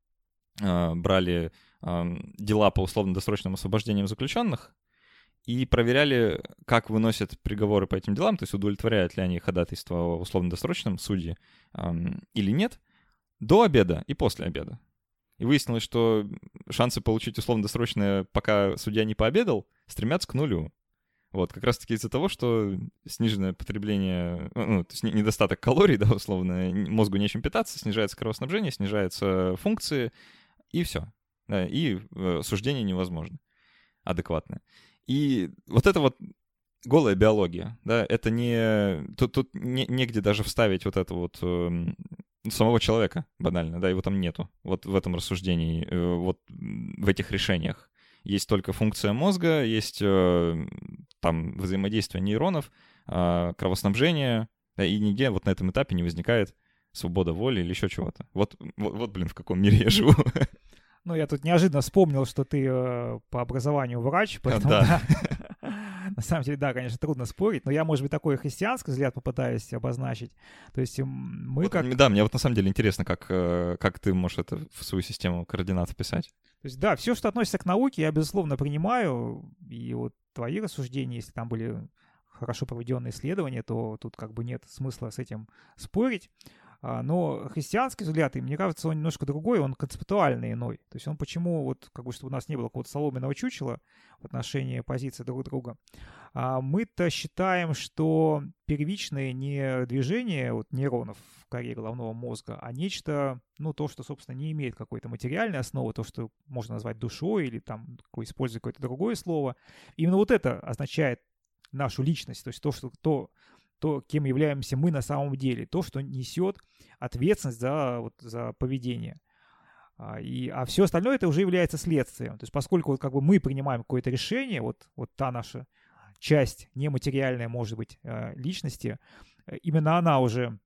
Speaker 1: брали дела по условно-досрочным освобождениям заключенных и проверяли, как выносят приговоры по этим делам, то есть удовлетворяют ли они ходатайство о условно-досрочном судье или нет, до обеда и после обеда. И выяснилось, что шансы получить условно-досрочное, пока судья не пообедал, стремятся к нулю. Вот, как раз-таки из-за того, что сниженное потребление, ну, то есть недостаток калорий, да, условно, мозгу нечем питаться, снижается кровоснабжение, снижаются функции, и все. Да, и э, суждение невозможно адекватное. И вот это вот голая биология, да, это не... Тут, тут не, негде даже вставить вот это вот э, самого человека банально, да, его там нету. Вот в этом рассуждении, э, вот в этих решениях. Есть только функция мозга, есть э, там взаимодействие нейронов, э, кровоснабжение, да, и нигде вот на этом этапе не возникает свобода воли или еще чего-то. Вот, вот, вот, блин, в каком мире я живу.
Speaker 2: Ну, я тут неожиданно вспомнил, что ты э, по образованию врач, поэтому,
Speaker 1: да.
Speaker 2: да, на самом деле, да, конечно, трудно спорить, но я, может быть, такой христианский взгляд попытаюсь обозначить. То есть мы
Speaker 1: вот,
Speaker 2: как...
Speaker 1: Да, мне вот на самом деле интересно, как, как ты можешь это в свою систему координат вписать.
Speaker 2: То есть, да, все, что относится к науке, я, безусловно, принимаю, и вот твои рассуждения, если там были хорошо проведенные исследования, то тут как бы нет смысла с этим спорить. Но христианский взгляд, и мне кажется, он немножко другой, он концептуальный иной. То есть он почему, вот как бы, чтобы у нас не было какого-то соломенного чучела в отношении позиции друг друга, мы-то считаем, что первичное не движение вот, нейронов в коре головного мозга, а нечто, ну, то, что, собственно, не имеет какой-то материальной основы, то, что можно назвать душой или там использовать какое-то другое слово. Именно вот это означает нашу личность, то есть то, что то, то, кем являемся мы на самом деле, то, что несет ответственность за, вот, за поведение. А, и, а все остальное это уже является следствием. То есть поскольку вот, как бы мы принимаем какое-то решение, вот, вот та наша часть нематериальная, может быть, личности, именно она уже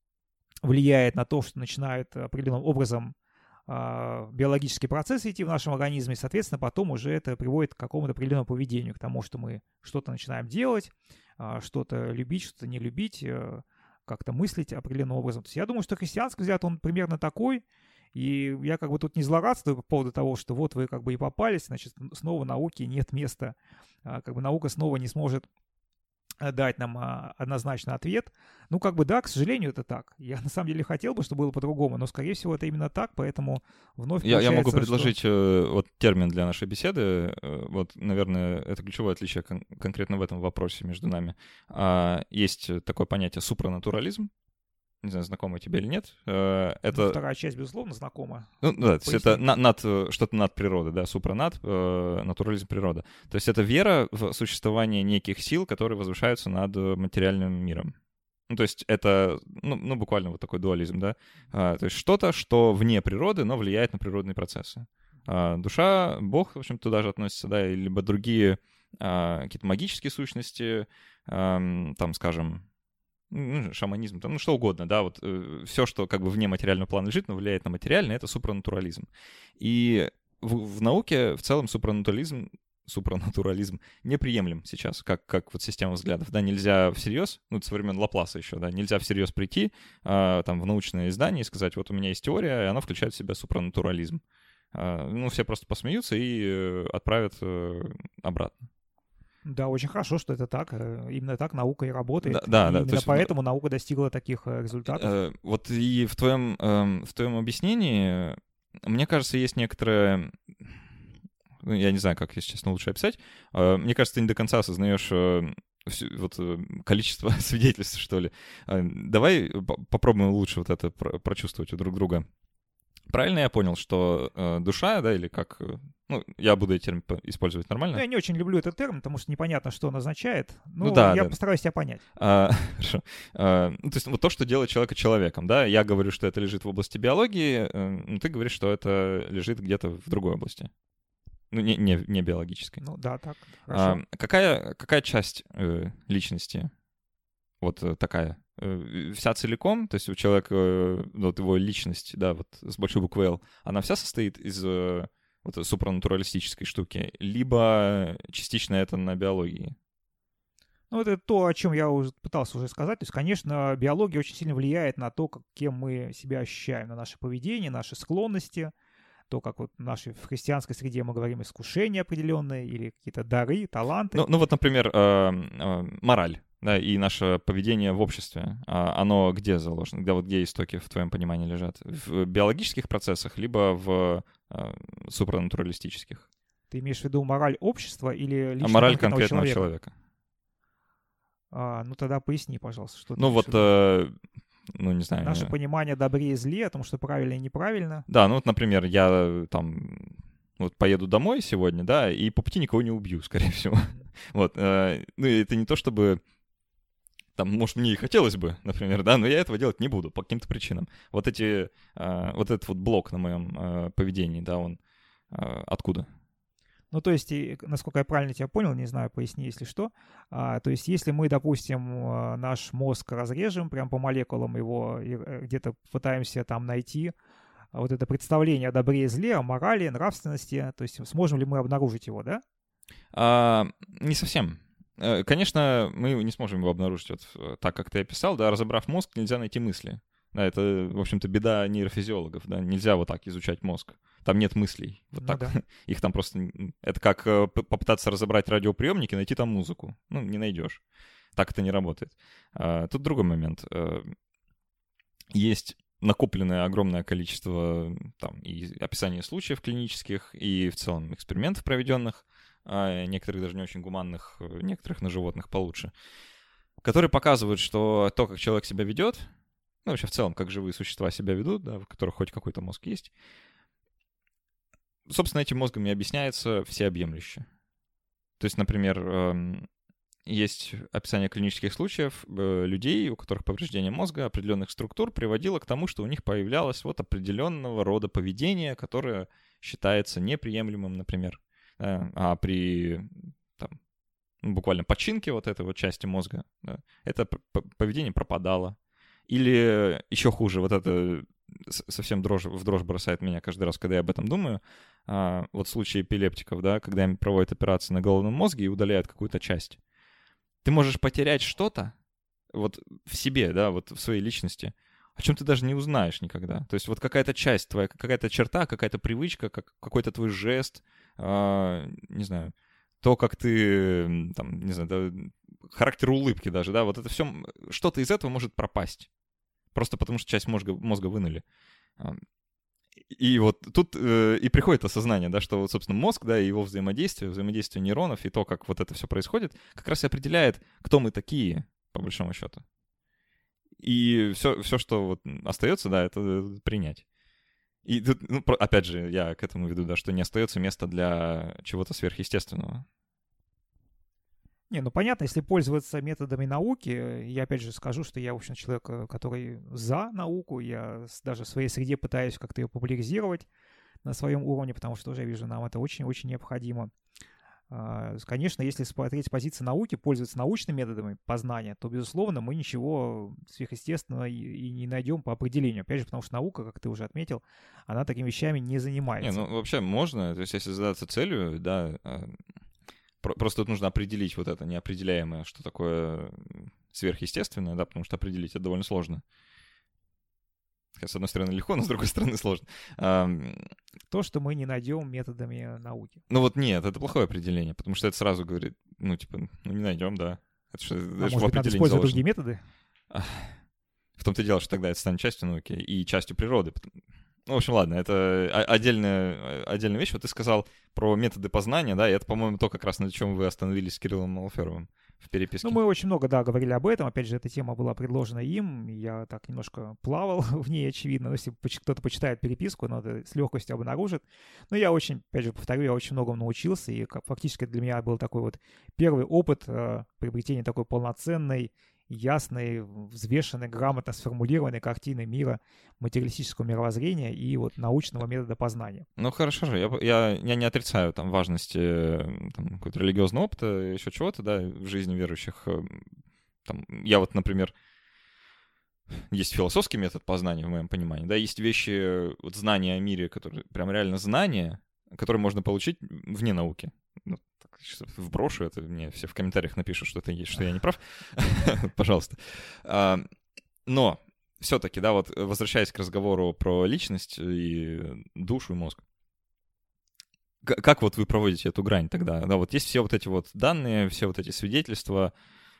Speaker 2: влияет на то, что начинает определенным образом биологические процессы идти в нашем организме, и, соответственно, потом уже это приводит к какому-то определенному поведению, к тому, что мы что-то начинаем делать, что-то любить, что-то не любить, как-то мыслить определенным образом. То есть я думаю, что христианский взгляд, он примерно такой, И я как бы тут не злорадствую по поводу того, что вот вы как бы и попались, значит, снова науке нет места, как бы наука снова не сможет дать нам а, однозначный ответ. Ну, как бы да, к сожалению, это так. Я на самом деле хотел бы, чтобы было по-другому, но, скорее всего, это именно так, поэтому вновь
Speaker 1: Я, я могу предложить
Speaker 2: что...
Speaker 1: э, вот термин для нашей беседы. Э, вот, наверное, это ключевое отличие кон- конкретно в этом вопросе между нами. А, есть такое понятие супранатурализм. Не знаю, знакомо тебе или нет. Это...
Speaker 2: Ну, вторая часть, безусловно, знакома.
Speaker 1: Ну, да, то есть это над, над, что-то над природой, да, супранад, э, натурализм природа. То есть это вера в существование неких сил, которые возвышаются над материальным миром. Ну, то есть это, ну, ну буквально вот такой дуализм, да. А, то есть что-то, что вне природы, но влияет на природные процессы. А, душа, Бог, в общем, туда же относится, да, либо другие а, какие-то магические сущности, а, там, скажем... Ну, шаманизм, там, ну, что угодно, да, вот э, все, что как бы вне материального плана лежит, но влияет на материальный, это супранатурализм. И в, в науке в целом супранатурализм, супранатурализм неприемлем сейчас, как, как вот система взглядов, да, нельзя всерьез, ну, со времен Лапласа еще, да, нельзя всерьез прийти э, там в научное издание и сказать, вот у меня есть теория, и она включает в себя супранатурализм. Э, ну, все просто посмеются и э, отправят э, обратно.
Speaker 2: Да, очень хорошо, что это так. Именно так наука и работает.
Speaker 1: Да, да,
Speaker 2: и
Speaker 1: да,
Speaker 2: именно
Speaker 1: есть,
Speaker 2: поэтому наука достигла таких результатов.
Speaker 1: Э, вот и в твоем, э, в твоем объяснении, мне кажется, есть некоторое... Ну, я не знаю, как, если честно, лучше описать. Э, мне кажется, ты не до конца осознаешь э, всю, вот, э, количество свидетельств, что ли. Э, давай попробуем лучше вот это про- прочувствовать у друг друга. Правильно я понял, что э, душа, да, или как... Ну, я буду этот термин использовать нормально?
Speaker 2: Ну, я не очень люблю этот термин, потому что непонятно, что он означает. Но
Speaker 1: ну, да,
Speaker 2: я
Speaker 1: да.
Speaker 2: постараюсь тебя понять.
Speaker 1: А, хорошо. А, ну, то есть вот то, что делает человека человеком, да? Я говорю, что это лежит в области биологии, но ты говоришь, что это лежит где-то в другой области. Ну, не, не, не биологической.
Speaker 2: Ну, да, так. Хорошо.
Speaker 1: А, какая, какая часть э, личности вот такая? Вся целиком, то есть у человека, вот его личность, да, вот с большой буквы «Л», она вся состоит из вот супранатуралистической штуки, либо частично это на биологии?
Speaker 2: Ну, это то, о чем я уже пытался уже сказать. То есть, конечно, биология очень сильно влияет на то, как, кем мы себя ощущаем, на наше поведение, наши склонности, то, как вот в нашей в христианской среде мы говорим искушения определенные или какие-то дары, таланты.
Speaker 1: Ну, ну вот, например, э, э, мораль, да, и наше поведение в обществе, оно где заложено? Где, вот, где истоки в твоем понимании лежат? В биологических процессах, либо в э, супранатуралистических?
Speaker 2: Ты имеешь в виду мораль общества или лично
Speaker 1: а мораль
Speaker 2: конкретного,
Speaker 1: конкретного
Speaker 2: человека?
Speaker 1: человека?
Speaker 2: А, ну, тогда поясни, пожалуйста, что ты
Speaker 1: Ну, вот... Э, ну, не знаю.
Speaker 2: Наше
Speaker 1: не...
Speaker 2: понимание о добре и зле, о том, что правильно и неправильно.
Speaker 1: Да, ну вот, например, я там вот поеду домой сегодня, да, и по пути никого не убью, скорее всего. Вот. Э, ну, это не то, чтобы... Там, может, мне и хотелось бы, например, да, но я этого делать не буду по каким-то причинам. Вот эти... Э, вот этот вот блок на моем э, поведении, да, он э, откуда?
Speaker 2: Ну, то есть, и, насколько я правильно тебя понял, не знаю, поясни, если что. А, то есть, если мы, допустим, наш мозг разрежем, прям по молекулам его и где-то пытаемся там найти вот это представление о добре и зле, о морали, нравственности, то есть, сможем ли мы обнаружить его, да?
Speaker 1: А, не совсем. Конечно, мы не сможем его обнаружить вот так, как ты описал, да, разобрав мозг, нельзя найти мысли. Да, это, в общем-то, беда нейрофизиологов, да, нельзя вот так изучать мозг. Там нет мыслей. Вот
Speaker 2: ну,
Speaker 1: так.
Speaker 2: Да.
Speaker 1: Их там просто... Это как попытаться разобрать радиоприемник и найти там музыку. Ну, не найдешь. Так это не работает. А, тут другой момент. Есть накопленное огромное количество там, и описаний случаев клинических, и в целом экспериментов проведенных, а некоторых даже не очень гуманных, некоторых на животных получше, которые показывают, что то, как человек себя ведет, ну, вообще в целом, как живые существа себя ведут, да, в которых хоть какой-то мозг есть, собственно, этим мозгом и объясняется всеобъемлюще. То есть, например, есть описание клинических случаев людей, у которых повреждение мозга определенных структур приводило к тому, что у них появлялось вот определенного рода поведение, которое считается неприемлемым, например. А при там, буквально починке вот этой вот части мозга, да, это поведение пропадало. Или еще хуже, вот это совсем дрожь, в дрожь бросает меня каждый раз, когда я об этом думаю. А, вот в случае эпилептиков, да, когда им проводят операции на головном мозге и удаляют какую-то часть. Ты можешь потерять что-то вот в себе, да, вот в своей личности, о чем ты даже не узнаешь никогда. То есть вот какая-то часть твоя, какая-то черта, какая-то привычка, как, какой-то твой жест, э, не знаю, то, как ты, там, не знаю, да, характер улыбки даже, да, вот это все, что-то из этого может пропасть. Просто потому что часть мозга, мозга вынули. И вот тут э, и приходит осознание, да, что, вот, собственно, мозг, да, и его взаимодействие, взаимодействие нейронов и то, как вот это все происходит, как раз и определяет, кто мы такие, по большому счету. И все, все что вот остается, да, это принять. И тут, ну, опять же, я к этому веду, да, что не остается места для чего-то сверхъестественного.
Speaker 2: Не, ну понятно, если пользоваться методами науки, я опять же скажу, что я, в общем, человек, который за науку, я даже в своей среде пытаюсь как-то ее популяризировать на своем уровне, потому что тоже я вижу, нам это очень-очень необходимо. Конечно, если смотреть с позиции науки, пользоваться научными методами познания, то, безусловно, мы ничего сверхъестественного и не найдем по определению. Опять же, потому что наука, как ты уже отметил, она такими вещами не занимается.
Speaker 1: Не, ну вообще можно, то есть если задаться целью, да, просто тут нужно определить вот это неопределяемое, что такое сверхъестественное, да, потому что определить это довольно сложно. С одной стороны легко, но с другой стороны сложно.
Speaker 2: То, что мы не найдем методами науки.
Speaker 1: Ну вот нет, это плохое определение, потому что это сразу говорит, ну типа, ну не найдем, да. Это что,
Speaker 2: а
Speaker 1: это
Speaker 2: может быть, надо использовать заложено. Другие методы?
Speaker 1: В том-то и дело, что тогда это станет частью науки и частью природы. Ну, в общем, ладно, это отдельная, отдельная вещь. Вот ты сказал про методы познания, да, и это, по-моему, то, как раз на чем вы остановились с Кириллом Малоферовым в переписке.
Speaker 2: Ну, мы очень много, да, говорили об этом. Опять же, эта тема была предложена им. Я так немножко плавал в ней, очевидно. Но если кто-то почитает переписку, он это с легкостью обнаружит. Но я очень, опять же, повторю, я очень многому научился. И фактически для меня был такой вот первый опыт э, приобретения такой полноценной, ясной, взвешенной, грамотно сформулированной картины мира, материалистического мировоззрения и вот научного метода познания.
Speaker 1: Ну, хорошо же, я, я, я не отрицаю там важности там, какого-то религиозного опыта, еще чего-то, да, в жизни верующих. Там, я вот, например, есть философский метод познания, в моем понимании, да, есть вещи, вот знания о мире, которые прям реально знания, которые можно получить вне науки. Ну, вброшу это, мне все в комментариях напишут, что это есть, что я не прав. Пожалуйста. Но все-таки, да, вот возвращаясь к разговору про личность и душу и мозг. Как вот вы проводите эту грань тогда? Да, вот есть все вот эти вот данные, все вот эти свидетельства.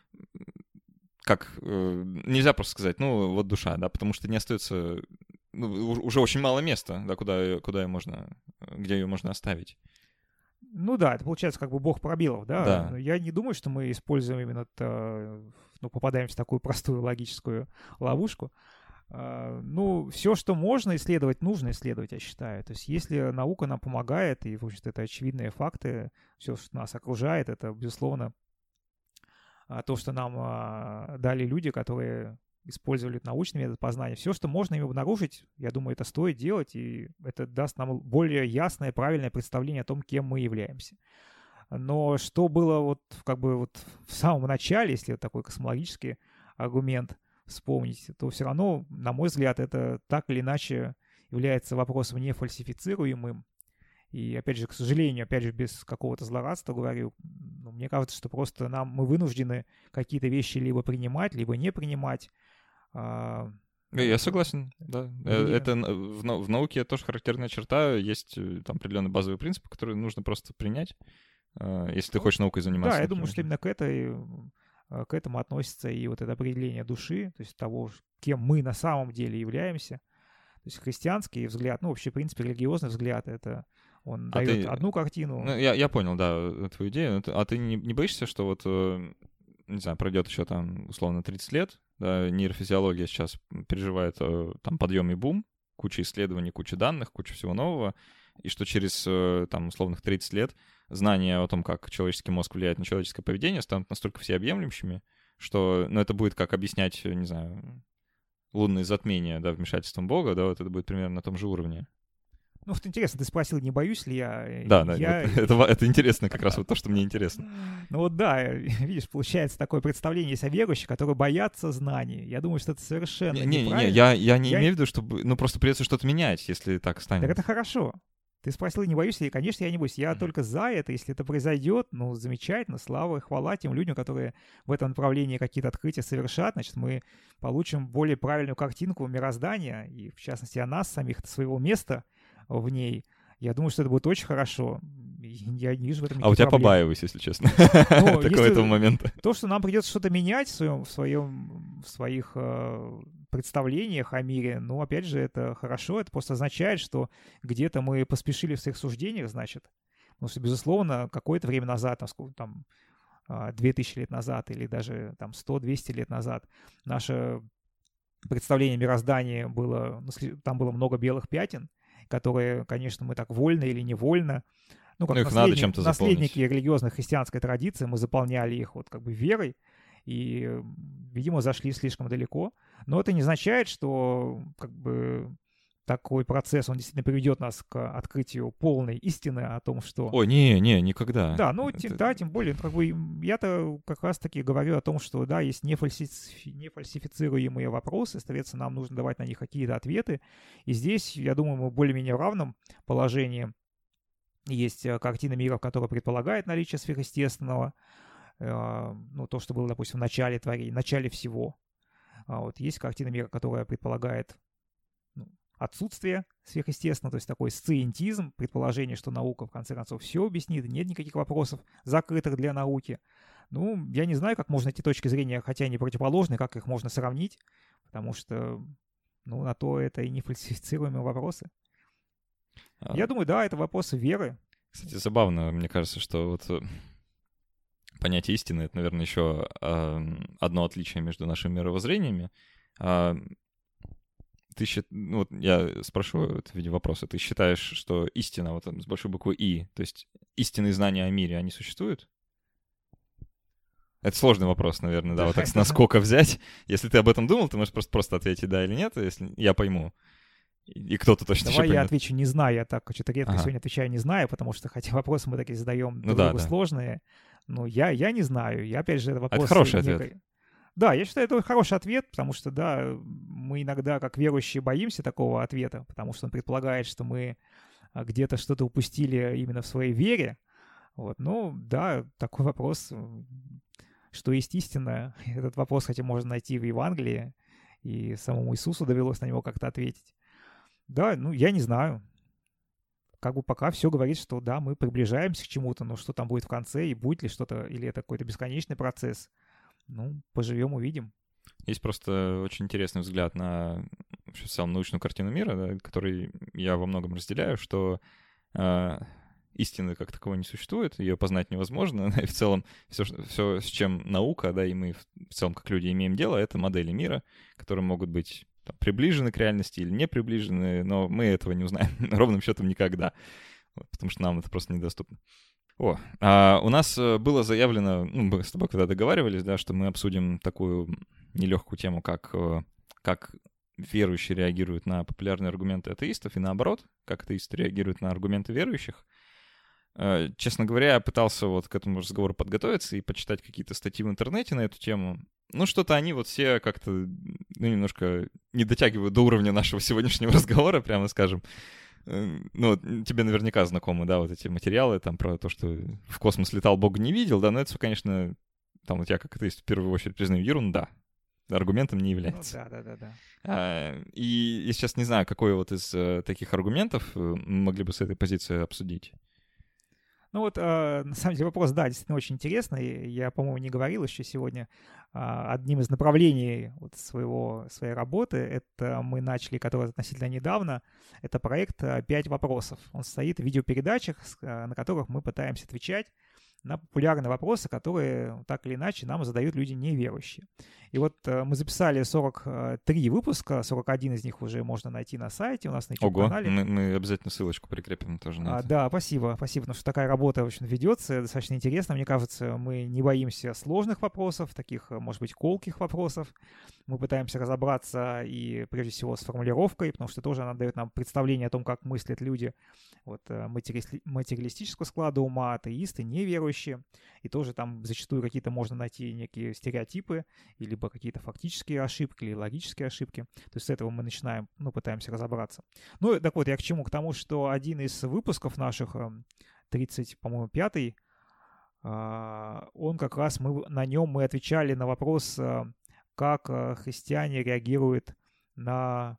Speaker 1: Как нельзя просто сказать, ну, вот душа, да, потому что не остается, ну, уже очень мало места, да, куда, куда ее можно, где ее можно оставить.
Speaker 2: Ну да, это получается как бы бог пробелов, да?
Speaker 1: Да.
Speaker 2: Но я не думаю, что мы используем именно это, ну, попадаем в такую простую логическую ловушку. Ну, все, что можно исследовать, нужно исследовать, я считаю. То есть если наука нам помогает, и, в общем-то, это очевидные факты, все, что нас окружает, это, безусловно, то, что нам дали люди, которые использовали научный метод познания. Все, что можно им обнаружить, я думаю, это стоит делать, и это даст нам более ясное, правильное представление о том, кем мы являемся. Но что было вот как бы вот в самом начале, если такой космологический аргумент вспомнить, то все равно, на мой взгляд, это так или иначе является вопросом нефальсифицируемым. И, опять же, к сожалению, опять же, без какого-то злорадства говорю, ну, мне кажется, что просто нам, мы вынуждены какие-то вещи либо принимать, либо не принимать. А,
Speaker 1: Я согласен, да. И... Это в, в науке тоже характерная черта. Есть там определенные базовые принципы, которые нужно просто принять, если ты хочешь наукой заниматься.
Speaker 2: Да, я думаю, что именно к этой... к этому относится и вот это определение души, то есть того, кем мы на самом деле являемся. То есть христианский взгляд, ну, вообще, в принципе, религиозный взгляд, это он а дает ты... одну картину.
Speaker 1: Ну, я, я понял, да, твою идею. А ты не, не боишься, что вот, не знаю, пройдет еще там, условно, тридцать лет, да, нейрофизиология сейчас переживает там подъем и бум, куча исследований, куча данных, куча всего нового, и что через, там, условных тридцать лет знания о том, как человеческий мозг влияет на человеческое поведение, станут настолько всеобъемлющими, что, ну, это будет как объяснять, не знаю, лунные затмения, да, вмешательством Бога, да, вот это будет примерно на том же уровне.
Speaker 2: Ну, вот интересно, ты спросил, не боюсь ли я?
Speaker 1: Да, да,
Speaker 2: я...
Speaker 1: Вот это, это интересно как раз вот то, что мне интересно.
Speaker 2: Ну вот да, видишь, получается такое представление есть о верующих, которые боятся знаний. Я думаю, что это совершенно
Speaker 1: не,
Speaker 2: неправильно.
Speaker 1: Не, не, я, я не я... имею в виду, чтобы, ну, просто придется что-то менять, если так станет.
Speaker 2: Так это хорошо. Ты спросил, не боюсь ли? Конечно, я не боюсь. Я mm-hmm. только за это. Если это произойдет, ну, замечательно. Слава и хвала тем людям, которые в этом направлении какие-то открытия совершат. Значит, мы получим более правильную картинку мироздания и, в частности, о нас самих, своего места в ней. Я думаю, что это будет очень хорошо. Я не вижу в этом никаких проблем.
Speaker 1: А у тебя побаиваюсь, если честно,
Speaker 2: ну,
Speaker 1: такого этого момента.
Speaker 2: То, что нам придется что-то менять в, своем, в, своем, в своих э, представлениях о мире, ну, опять же, это хорошо. Это просто означает, что где-то мы поспешили в своих суждениях, значит. Потому что, безусловно, какое-то время назад, там, сколько, там две тысячи лет назад или даже там сто-двести лет назад, наше представление о мироздании было, там было много белых пятен, которые, конечно, мы так вольно или невольно, ну, как
Speaker 1: ну,
Speaker 2: наследник,
Speaker 1: надо
Speaker 2: наследники религиозной христианской традиции, мы заполняли их вот как бы верой и, видимо, зашли слишком далеко. Но это не означает, что как бы такой процесс, он действительно приведет нас к открытию полной истины о том, что...
Speaker 1: Ой, не, не, никогда.
Speaker 2: Да, ну,
Speaker 1: это...
Speaker 2: тем, да, тем более, как бы я-то как раз-таки говорю о том, что, да, есть нефальсифи... нефальсифицируемые вопросы, соответственно, нам нужно давать на них какие-то ответы. И здесь, я думаю, мы в более-менее равном положении. Есть картина мира, которая предполагает наличие сверхъестественного, э, ну, то, что было, допустим, в начале творения, в начале всего. А вот есть картина мира, которая предполагает отсутствие сверхъестественного, то есть такой сциентизм, предположение, что наука в конце концов все объяснит, нет никаких вопросов, закрытых для науки. Ну, я не знаю, как можно эти точки зрения, хотя они противоположны, как их можно сравнить, потому что, ну, на то это и нефальсифицируемые вопросы. А... Я думаю, да, это вопросы веры.
Speaker 1: Кстати, забавно, мне кажется, что вот понятие истины — это, наверное, еще одно отличие между нашими мировоззрениями. Ты счит... ну, вот я спрошу это в виде вопроса. Ты считаешь, что истина, вот с большой буквы «и», то есть истинные знания о мире, они существуют? Это сложный вопрос, наверное, да, да вот так с наскока взять. Если ты об этом думал, ты можешь просто, просто ответить «да» или «нет», если я пойму. И кто-то точно
Speaker 2: Давай
Speaker 1: еще
Speaker 2: я
Speaker 1: поймет.
Speaker 2: отвечу «не знаю». Я так что-то редко ага. сегодня отвечаю «не знаю», потому что хотя вопросы мы такие задаем друг
Speaker 1: ну, да,
Speaker 2: другу
Speaker 1: да.
Speaker 2: сложные. Но я, я не знаю. Я, опять же, это вопрос...
Speaker 1: Это хороший
Speaker 2: некой...
Speaker 1: ответ.
Speaker 2: Да, я считаю, это хороший ответ, потому что, да, мы иногда, как верующие, боимся такого ответа, потому что он предполагает, что мы где-то что-то упустили именно в своей вере. Вот, ну, да, такой вопрос, что есть истина. Этот вопрос, хотя можно найти в Евангелии, и самому Иисусу довелось на него как-то ответить. Да, ну, я не знаю. Как бы пока все говорит, что да, мы приближаемся к чему-то, но что там будет в конце, и будет ли что-то, или это какой-то бесконечный процесс. Ну, поживем, увидим.
Speaker 1: Есть просто очень интересный взгляд на в целом научную картину мира, да, который я во многом разделяю, что э, истины как таковой не существует, ее познать невозможно, и в целом все, все, с чем наука, да, и мы в целом как люди имеем дело, это модели мира, которые могут быть там приближены к реальности или не приближены, но мы этого не узнаем ровным счетом никогда, вот, потому что нам это просто недоступно. О, а у нас было заявлено, ну, мы с тобой когда договаривались, да, что мы обсудим такую нелегкую тему, как, как верующие реагируют на популярные аргументы атеистов, и наоборот, как атеисты реагируют на аргументы верующих. Честно говоря, я пытался вот к этому разговору подготовиться и почитать какие-то статьи в интернете на эту тему. Ну, что-то они вот все как-то, ну, немножко не дотягивают до уровня нашего сегодняшнего разговора, прямо скажем. Ну, тебе наверняка знакомы, да, вот эти материалы там про то, что в космос летал, Бога не видел, да, но это все, конечно, там вот я как атеист в первую очередь признаю, ерунда. Аргументом не является.
Speaker 2: Ну, да, да, да, да.
Speaker 1: А, и я сейчас не знаю, какой вот из а, таких аргументов мы могли бы с этой позиции обсудить.
Speaker 2: Ну вот, э, на самом деле, вопрос, да, действительно очень интересный. Я, по-моему, не говорил еще сегодня. Э, одним из направлений вот своего, своей работы, это мы начали, который относительно недавно, это проект «Пять вопросов». Он состоит в видеопередачах, на которых мы пытаемся отвечать на популярные вопросы, которые так или иначе нам задают люди неверующие. И вот э, мы записали сорок три выпуска, сорок один из них уже можно найти на сайте, у нас на YouTube-канале.
Speaker 1: Ого, мы, мы обязательно ссылочку прикрепим тоже на
Speaker 2: а,
Speaker 1: это.
Speaker 2: Да, спасибо, спасибо, потому что такая работа, в общем, ведется, достаточно интересно. Мне кажется, мы не боимся сложных вопросов, таких, может быть, колких вопросов. Мы пытаемся разобраться и, прежде всего, с формулировкой, потому что тоже она дает нам представление о том, как мыслят люди вот, материалистического склада ума, атеисты, неверующие, верующие, и тоже там зачастую какие-то можно найти некие стереотипы, и либо какие-то фактические ошибки, или логические ошибки. То есть с этого мы начинаем, ну, пытаемся разобраться. Ну, так вот, я к чему? К тому, что один из выпусков наших, тридцать, по-моему, пятый, он как раз, мы, на нем мы отвечали на вопрос, как христиане реагируют на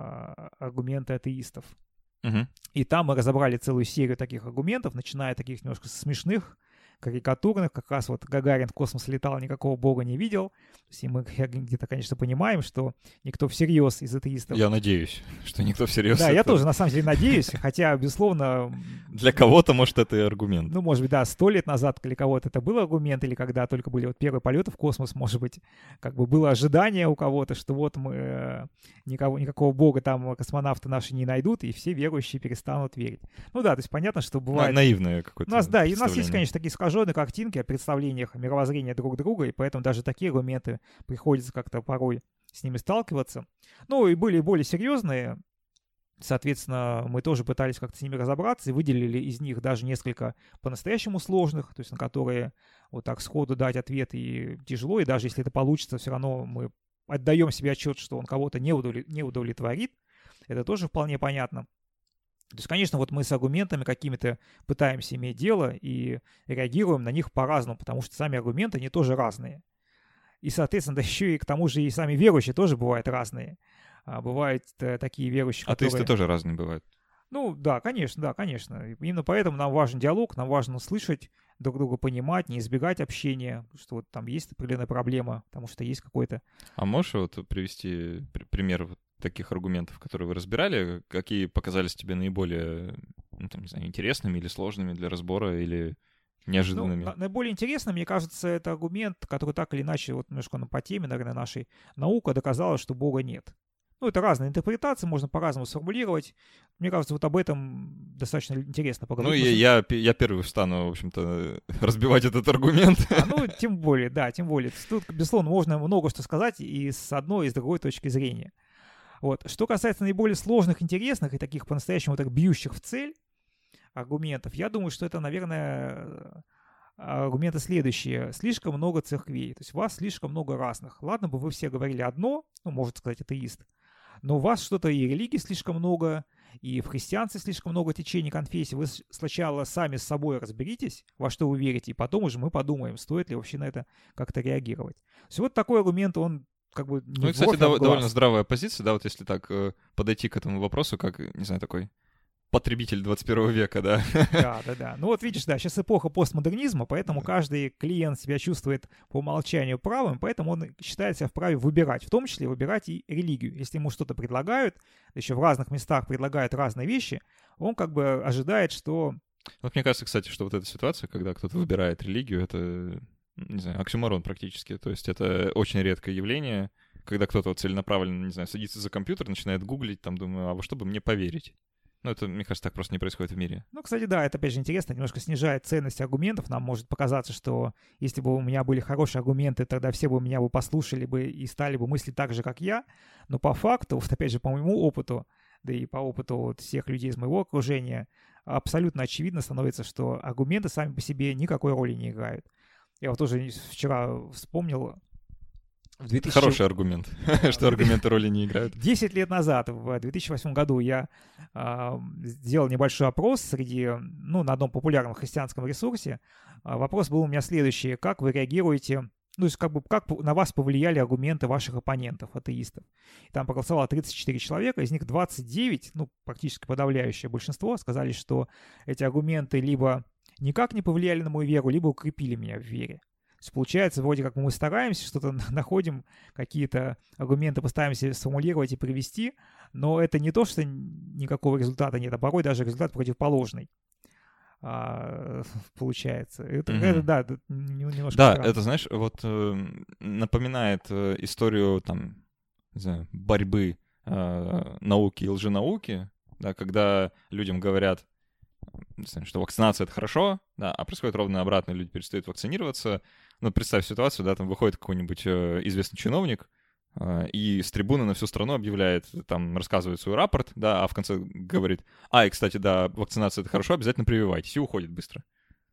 Speaker 2: аргументы атеистов.
Speaker 1: Угу.
Speaker 2: И там мы разобрали целую серию таких аргументов, начиная от таких немножко смешных, карикатурных, как раз вот Гагарин в космос летал, никакого бога не видел. То есть и мы где-то, конечно, понимаем, что никто всерьез из атеистов...
Speaker 1: Я надеюсь, что никто всерьез...
Speaker 2: Да,
Speaker 1: это...
Speaker 2: я тоже, на самом деле, надеюсь, хотя, безусловно...
Speaker 1: Для кого-то, может, это и аргумент.
Speaker 2: Ну, может быть, да, сто лет назад для кого-то это был аргумент, или когда только были вот первые полеты в космос, может быть, как бы было ожидание у кого-то, что вот мы э, никого, никакого бога там космонавты наши не найдут, и все верующие перестанут верить. Ну да, то есть понятно, что бывает...
Speaker 1: На, наивное какое-то
Speaker 2: У нас, да, и у нас есть, конечно, такие искаженные картинки о представлениях мировоззрения друг друга, и поэтому даже такие аргументы приходится как-то порой с ними сталкиваться. Ну и были более серьезные, соответственно, мы тоже пытались как-то с ними разобраться и выделили из них даже несколько по-настоящему сложных, то есть на которые вот так сходу дать ответ и тяжело, и даже если это получится, все равно мы отдаем себе отчет, что он кого-то не, удовлет... не удовлетворит. Это тоже вполне понятно. То есть, конечно, вот мы с аргументами какими-то пытаемся иметь дело и реагируем на них по-разному, потому что сами аргументы, они тоже разные. И, соответственно, да еще и к тому же и сами верующие тоже бывают разные. А бывают э, такие верующие, которые...
Speaker 1: Атеисты тоже разные бывают.
Speaker 2: Ну, да, конечно, да, конечно. И именно поэтому нам важен диалог, нам важно слышать друг друга, понимать, не избегать общения, потому что вот там есть определенная проблема, потому что есть какой-то...
Speaker 1: А можешь вот привести пример вот таких аргументов, которые вы разбирали, какие показались тебе наиболее, ну, там, не знаю, интересными или сложными для разбора, или неожиданными?
Speaker 2: Ну, наиболее интересным, мне кажется, это аргумент, который так или иначе, вот немножко по теме, наверное, нашей, наука доказала, что Бога нет. Ну, это разные интерпретации, можно по-разному сформулировать. Мне кажется, вот об этом достаточно интересно поговорить.
Speaker 1: Ну, я, я, я первый встану, в общем-то, разбивать этот аргумент.
Speaker 2: А, ну, тем более, да, тем более. Тут, безусловно, можно много что сказать и с одной, и с другой точки зрения. Вот. Что касается наиболее сложных, интересных и таких по-настоящему так бьющих в цель аргументов, я думаю, что это, наверное, аргументы следующие. Слишком много церквей, то есть у вас слишком много разных. Ладно бы вы все говорили одно, ну, может сказать, атеист, но у вас что-то и религий слишком много, и в христианстве слишком много течений, конфессий. Вы сначала сами с собой разберитесь, во что вы верите, и потом уже мы подумаем, стоит ли вообще на это как-то реагировать. То есть вот такой аргумент, он как бы...
Speaker 1: Ну, и, кстати, дов- довольно здравая позиция, да, вот если так э, подойти к этому вопросу, как, не знаю, такой потребитель двадцать первого века, да.
Speaker 2: Да, да, да. Ну вот видишь, да, сейчас эпоха постмодернизма, поэтому каждый клиент себя чувствует по умолчанию правым, поэтому он считает себя вправе выбирать, в том числе выбирать и религию. Если ему что-то предлагают, еще в разных местах предлагают разные вещи, он как бы ожидает, что...
Speaker 1: Вот мне кажется, кстати, что вот эта ситуация, когда кто-то выбирает религию, это, не знаю, оксюморон практически. То есть это очень редкое явление, когда кто-то вот целенаправленно, не знаю, садится за компьютер, начинает гуглить, там, думаю, а во что бы мне поверить? Ну, это, мне кажется, так просто не происходит в мире.
Speaker 2: Ну, кстати, да, это, опять же, интересно, немножко снижает ценность аргументов. Нам может показаться, что если бы у меня были хорошие аргументы, тогда все бы меня бы послушали бы и стали бы мыслить так же, как я. Но по факту, вот опять же, по моему опыту, да и по опыту вот всех людей из моего окружения, абсолютно очевидно становится, что аргументы сами по себе никакой роли не играют. Я вот тоже вчера вспомнил...
Speaker 1: В две тысячи... Хороший аргумент, что аргументы роли не играют.
Speaker 2: Десять лет назад, в две тысячи восьмом году, я э, сделал небольшой опрос среди, ну, на одном популярном христианском ресурсе. Вопрос был у меня следующий. Как вы реагируете, ну, то есть как бы, как на вас повлияли аргументы ваших оппонентов, атеистов? И там проголосовало тридцать четыре человека, из них двадцать девять, ну, практически подавляющее большинство, сказали, что эти аргументы либо никак не повлияли на мою веру, либо укрепили меня в вере. То есть получается, вроде как мы стараемся, что-то находим, какие-то аргументы постараемся сформулировать и привести, но это не то, что никакого результата нет, а порой даже результат противоположный а, получается. Это, mm-hmm. это да, это немножко
Speaker 1: Да,
Speaker 2: странно.
Speaker 1: Это, знаешь, вот э, напоминает э, историю, там, не знаю, борьбы э, науки и лженауки, да, когда людям говорят, что вакцинация — это хорошо, да, а происходит ровно обратно, люди перестают вакцинироваться. Ну, представь ситуацию, да, там выходит какой-нибудь э, известный чиновник э, и с трибуны на всю страну объявляет, там, рассказывает свой рапорт, да, а в конце говорит, а, и, кстати, да, вакцинация — это хорошо, обязательно прививайтесь, и уходит быстро.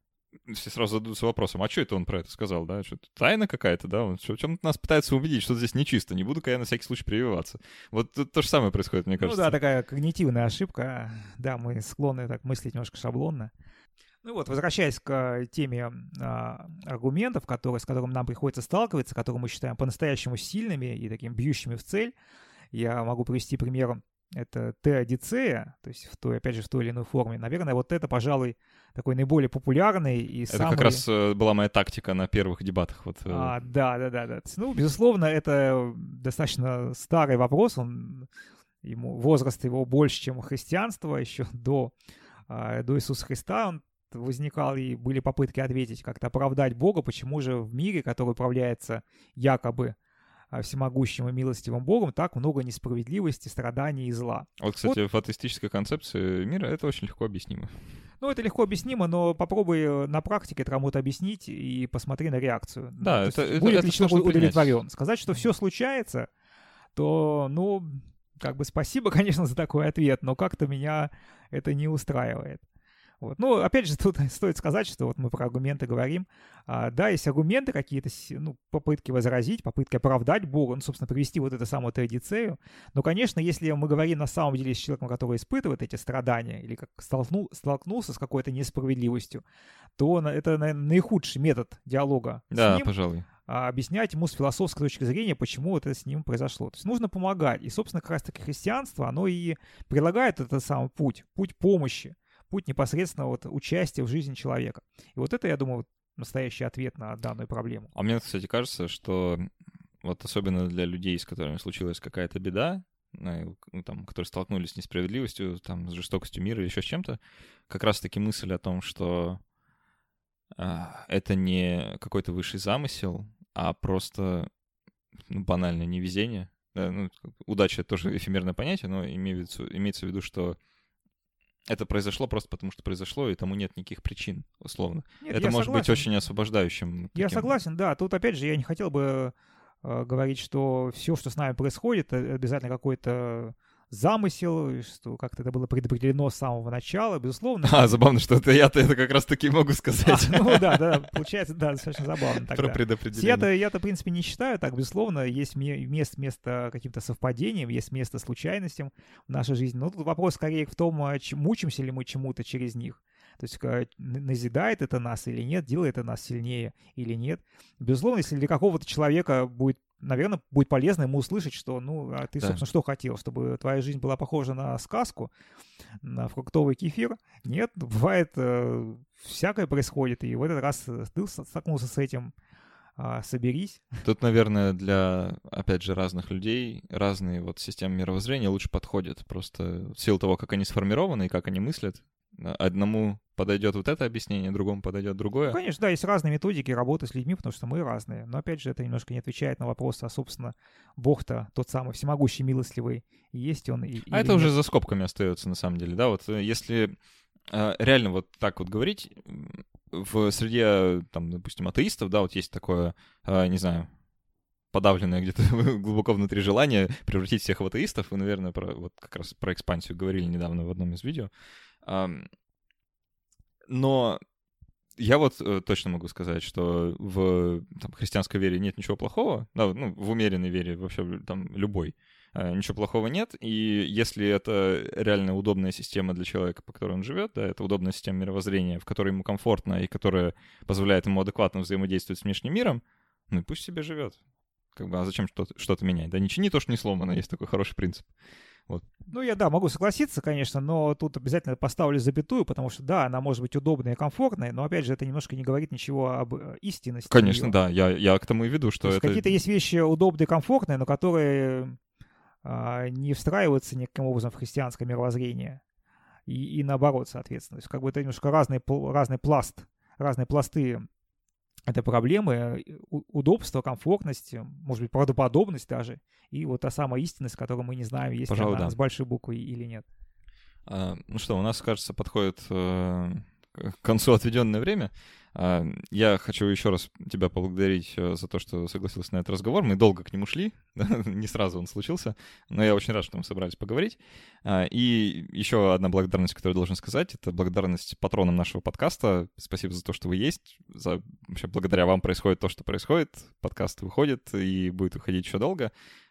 Speaker 1: все сразу зададутся вопросом, а что это он про это сказал, да? Что-то тайна какая-то, да? Он в чем-то нас пытается убедить, что здесь нечисто. Не буду-ка я на всякий случай прививаться. Вот то, то же самое происходит, мне кажется.
Speaker 2: Ну да, такая когнитивная ошибка. Да, мы склонны так мыслить немножко шаблонно. Ну вот, возвращаясь к теме а, аргументов, которые, с которыми нам приходится сталкиваться, которые мы считаем по-настоящему сильными и такими бьющими в цель, я могу привести пример. Это теодицея, то есть в той, опять же, в той или иной форме. Наверное, вот это, пожалуй, такой наиболее популярный и
Speaker 1: это
Speaker 2: самый...
Speaker 1: как раз э, была моя тактика на первых дебатах. Вот, э...
Speaker 2: а, да, да, да, да. Ну, безусловно, это достаточно старый вопрос. Он, ему, возраст его больше, чем христианство. Еще до, э, до Иисуса Христа он возникал, и были попытки ответить, как-то оправдать Бога, почему же в мире, который управляется якобы всемогущим и милостивым Богом, так много несправедливости, страданий и зла.
Speaker 1: Вот, кстати, вот. В атеистической концепции мира это очень легко объяснимо.
Speaker 2: Ну, это легко объяснимо, но попробуй на практике это кому-то объяснить и посмотри на реакцию.
Speaker 1: Да, это, это,
Speaker 2: будет
Speaker 1: это
Speaker 2: ли человек удовлетворен.
Speaker 1: принять.
Speaker 2: Сказать, что все случается, то, ну, как бы спасибо, конечно, за такой ответ, но как-то меня это не устраивает. Вот. Ну, опять же, тут стоит сказать, что вот мы про аргументы говорим. А, да, есть аргументы какие-то, ну, попытки возразить, попытки оправдать Бога, ну, собственно, привести вот эту самую теодицею. Но, конечно, если мы говорим на самом деле с человеком, который испытывает эти страдания или как столкнул, столкнулся с какой-то несправедливостью, то это, наверное, наихудший метод диалога
Speaker 1: да,
Speaker 2: с ним.
Speaker 1: Пожалуй.
Speaker 2: А объяснять ему с философской точки зрения, почему это с ним произошло. То есть нужно помогать. И, собственно, как раз-таки христианство, оно и предлагает этот самый путь, путь помощи, путь непосредственно вот участия в жизни человека. И вот это, я думаю, настоящий ответ на данную проблему.
Speaker 1: А мне, кстати, кажется, что вот особенно для людей, с которыми случилась какая-то беда, ну, там, которые столкнулись с несправедливостью, там, с жестокостью мира или еще с чем-то, как раз-таки мысль о том, что а, это не какой-то высший замысел, а просто ну, банальное невезение. Да, ну, удача — тоже эфемерное понятие, но имеется, имеется в виду, что это произошло просто потому, что произошло, и тому нет никаких причин, условно. Нет, это может согласен. Быть очень освобождающим.
Speaker 2: Я таким... согласен, да. Тут, опять же, я не хотел бы э, говорить, что все, что с нами происходит, обязательно какой-то замысел, что как-то это было предопределено с самого начала, безусловно.
Speaker 1: А, забавно, что это я-то это как раз-таки могу сказать.
Speaker 2: А, ну да, да, получается, да, достаточно забавно тогда.
Speaker 1: Про предопределение.
Speaker 2: Я-то, я-то, в принципе, не считаю так, безусловно, есть место, место каким-то совпадениям, есть место случайностям в нашей жизни. Но тут вопрос скорее в том, мучимся ли мы чему-то через них. То есть назидает это нас или нет, делает это нас сильнее или нет. Безусловно, если для какого-то человека будет, наверное, будет полезно ему услышать, что, ну, а ты, да. собственно, что хотел, чтобы твоя жизнь была похожа на сказку, на фруктовый кефир. Нет, бывает, э, всякое происходит, и в этот раз ты столкнулся с этим, э, соберись.
Speaker 1: Тут, наверное, для, опять же, разных людей разные вот системы мировоззрения лучше подходят, просто в силу того, как они сформированы и как они мыслят. Одному подойдет вот это объяснение, другому подойдет другое.
Speaker 2: Ну, конечно, да, есть разные методики работы с людьми, потому что мы разные. Но, опять же, это немножко не отвечает на вопрос, а, собственно, Бог-то тот самый всемогущий, милостливый, есть он. И,
Speaker 1: а это нет. Уже за скобками остается, на самом деле, да, вот если э, реально вот так вот говорить, в среде, там, допустим, атеистов, да, вот есть такое, э, не знаю, подавленное где-то глубоко внутри желание превратить всех в атеистов. Вы, наверное, про, вот как раз про экспансию говорили недавно в одном из видео. Но я вот точно могу сказать, что в там, христианской вере нет ничего плохого, да, ну, в умеренной вере вообще там любой, ничего плохого нет, и если это реально удобная система для человека, по которой он живет, да, это удобная система мировоззрения, в которой ему комфортно и которая позволяет ему адекватно взаимодействовать с внешним миром, ну и пусть себе живет. Как бы, а зачем что-то, что-то менять? Да не чини то, что не сломано, есть такой хороший принцип. Вот.
Speaker 2: Ну, я, да, могу согласиться, конечно, но тут обязательно поставлю запятую, потому что, да, она может быть удобной и комфортной, но, опять же, это немножко не говорит ничего об истинности.
Speaker 1: Конечно,
Speaker 2: ее.
Speaker 1: Да, я, я к тому и веду, что
Speaker 2: то
Speaker 1: это...
Speaker 2: Какие-то есть вещи удобные, комфортные, но которые а, не встраиваются никаким образом в христианское мировоззрение. И, и наоборот, соответственно. То есть, как бы это немножко разный, разный пласт, разные пласты этой проблемы, удобство, комфортность, может быть, правдоподобность даже, и вот та самая истинность, которую мы не знаем, есть ли она да. с большой буквы или нет.
Speaker 1: А, ну что, у нас, кажется, подходит э, к концу отведенное время. Я хочу еще раз тебя поблагодарить за то, что согласился на этот разговор. Мы долго к нему шли, не сразу он случился, но я очень рад, что мы собрались поговорить. И еще одна благодарность, которую я должен сказать, это благодарность патронам нашего подкаста. Спасибо за то, что вы есть. За... Вообще, благодаря вам происходит то, что происходит. Подкаст выходит и будет выходить еще долго.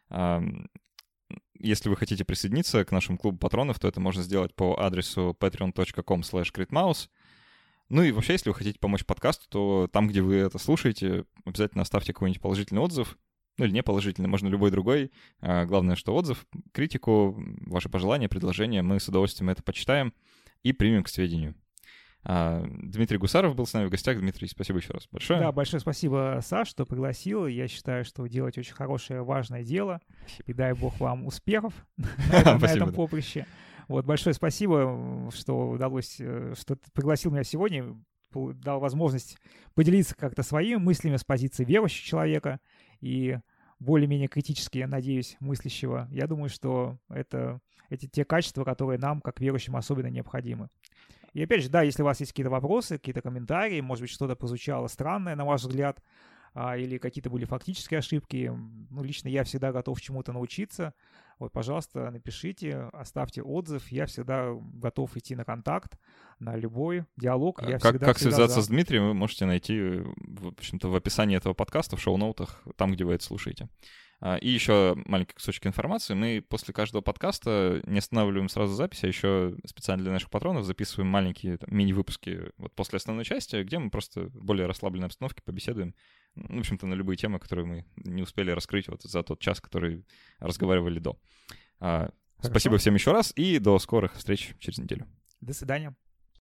Speaker 1: Если вы хотите присоединиться к нашему клубу патронов, то это можно сделать по адресу patreon.com slash critmouse. Ну и вообще, если вы хотите помочь подкасту, то там, где вы это слушаете, обязательно оставьте какой-нибудь положительный отзыв. Ну или не положительный, можно любой другой. Главное, что отзыв, критику, ваши пожелания, предложения, мы с удовольствием это почитаем и примем к сведению. Дмитрий Гусаров был с нами в гостях. Дмитрий, спасибо еще раз большое.
Speaker 2: Да, большое спасибо, Саш, что пригласил. Я считаю, что вы делаете очень хорошее, важное дело. Спасибо. И дай бог вам успехов на этом поприще. Вот, большое спасибо, что удалось, что ты пригласил меня сегодня, дал возможность поделиться как-то своими мыслями с позиции верующего человека и более-менее критически, я надеюсь, мыслящего. Я думаю, что это, это те качества, которые нам, как верующим, особенно необходимы. И опять же, да, если у вас есть какие-то вопросы, какие-то комментарии, может быть, что-то прозвучало странное, на ваш взгляд, а, или какие-то были фактические ошибки, ну, лично я всегда готов чему-то научиться. Вот, пожалуйста, напишите, оставьте отзыв. Я всегда готов идти на контакт, на любой диалог. Я
Speaker 1: как
Speaker 2: всегда,
Speaker 1: как
Speaker 2: всегда
Speaker 1: связаться
Speaker 2: за.
Speaker 1: с Дмитрием, вы можете найти, в общем-то, в описании этого подкаста, в шоу-ноутах, там, где вы это слушаете. И еще маленький кусочек информации. Мы после каждого подкаста не останавливаем сразу запись, а еще специально для наших патронов записываем маленькие там, мини-выпуски вот после основной части, где мы просто в более расслабленной обстановке побеседуем, ну, в общем-то, на любые темы, которые мы не успели раскрыть вот за тот час, который разговаривали до. Хорошо. Спасибо всем еще раз и до скорых встреч через неделю.
Speaker 2: До свидания.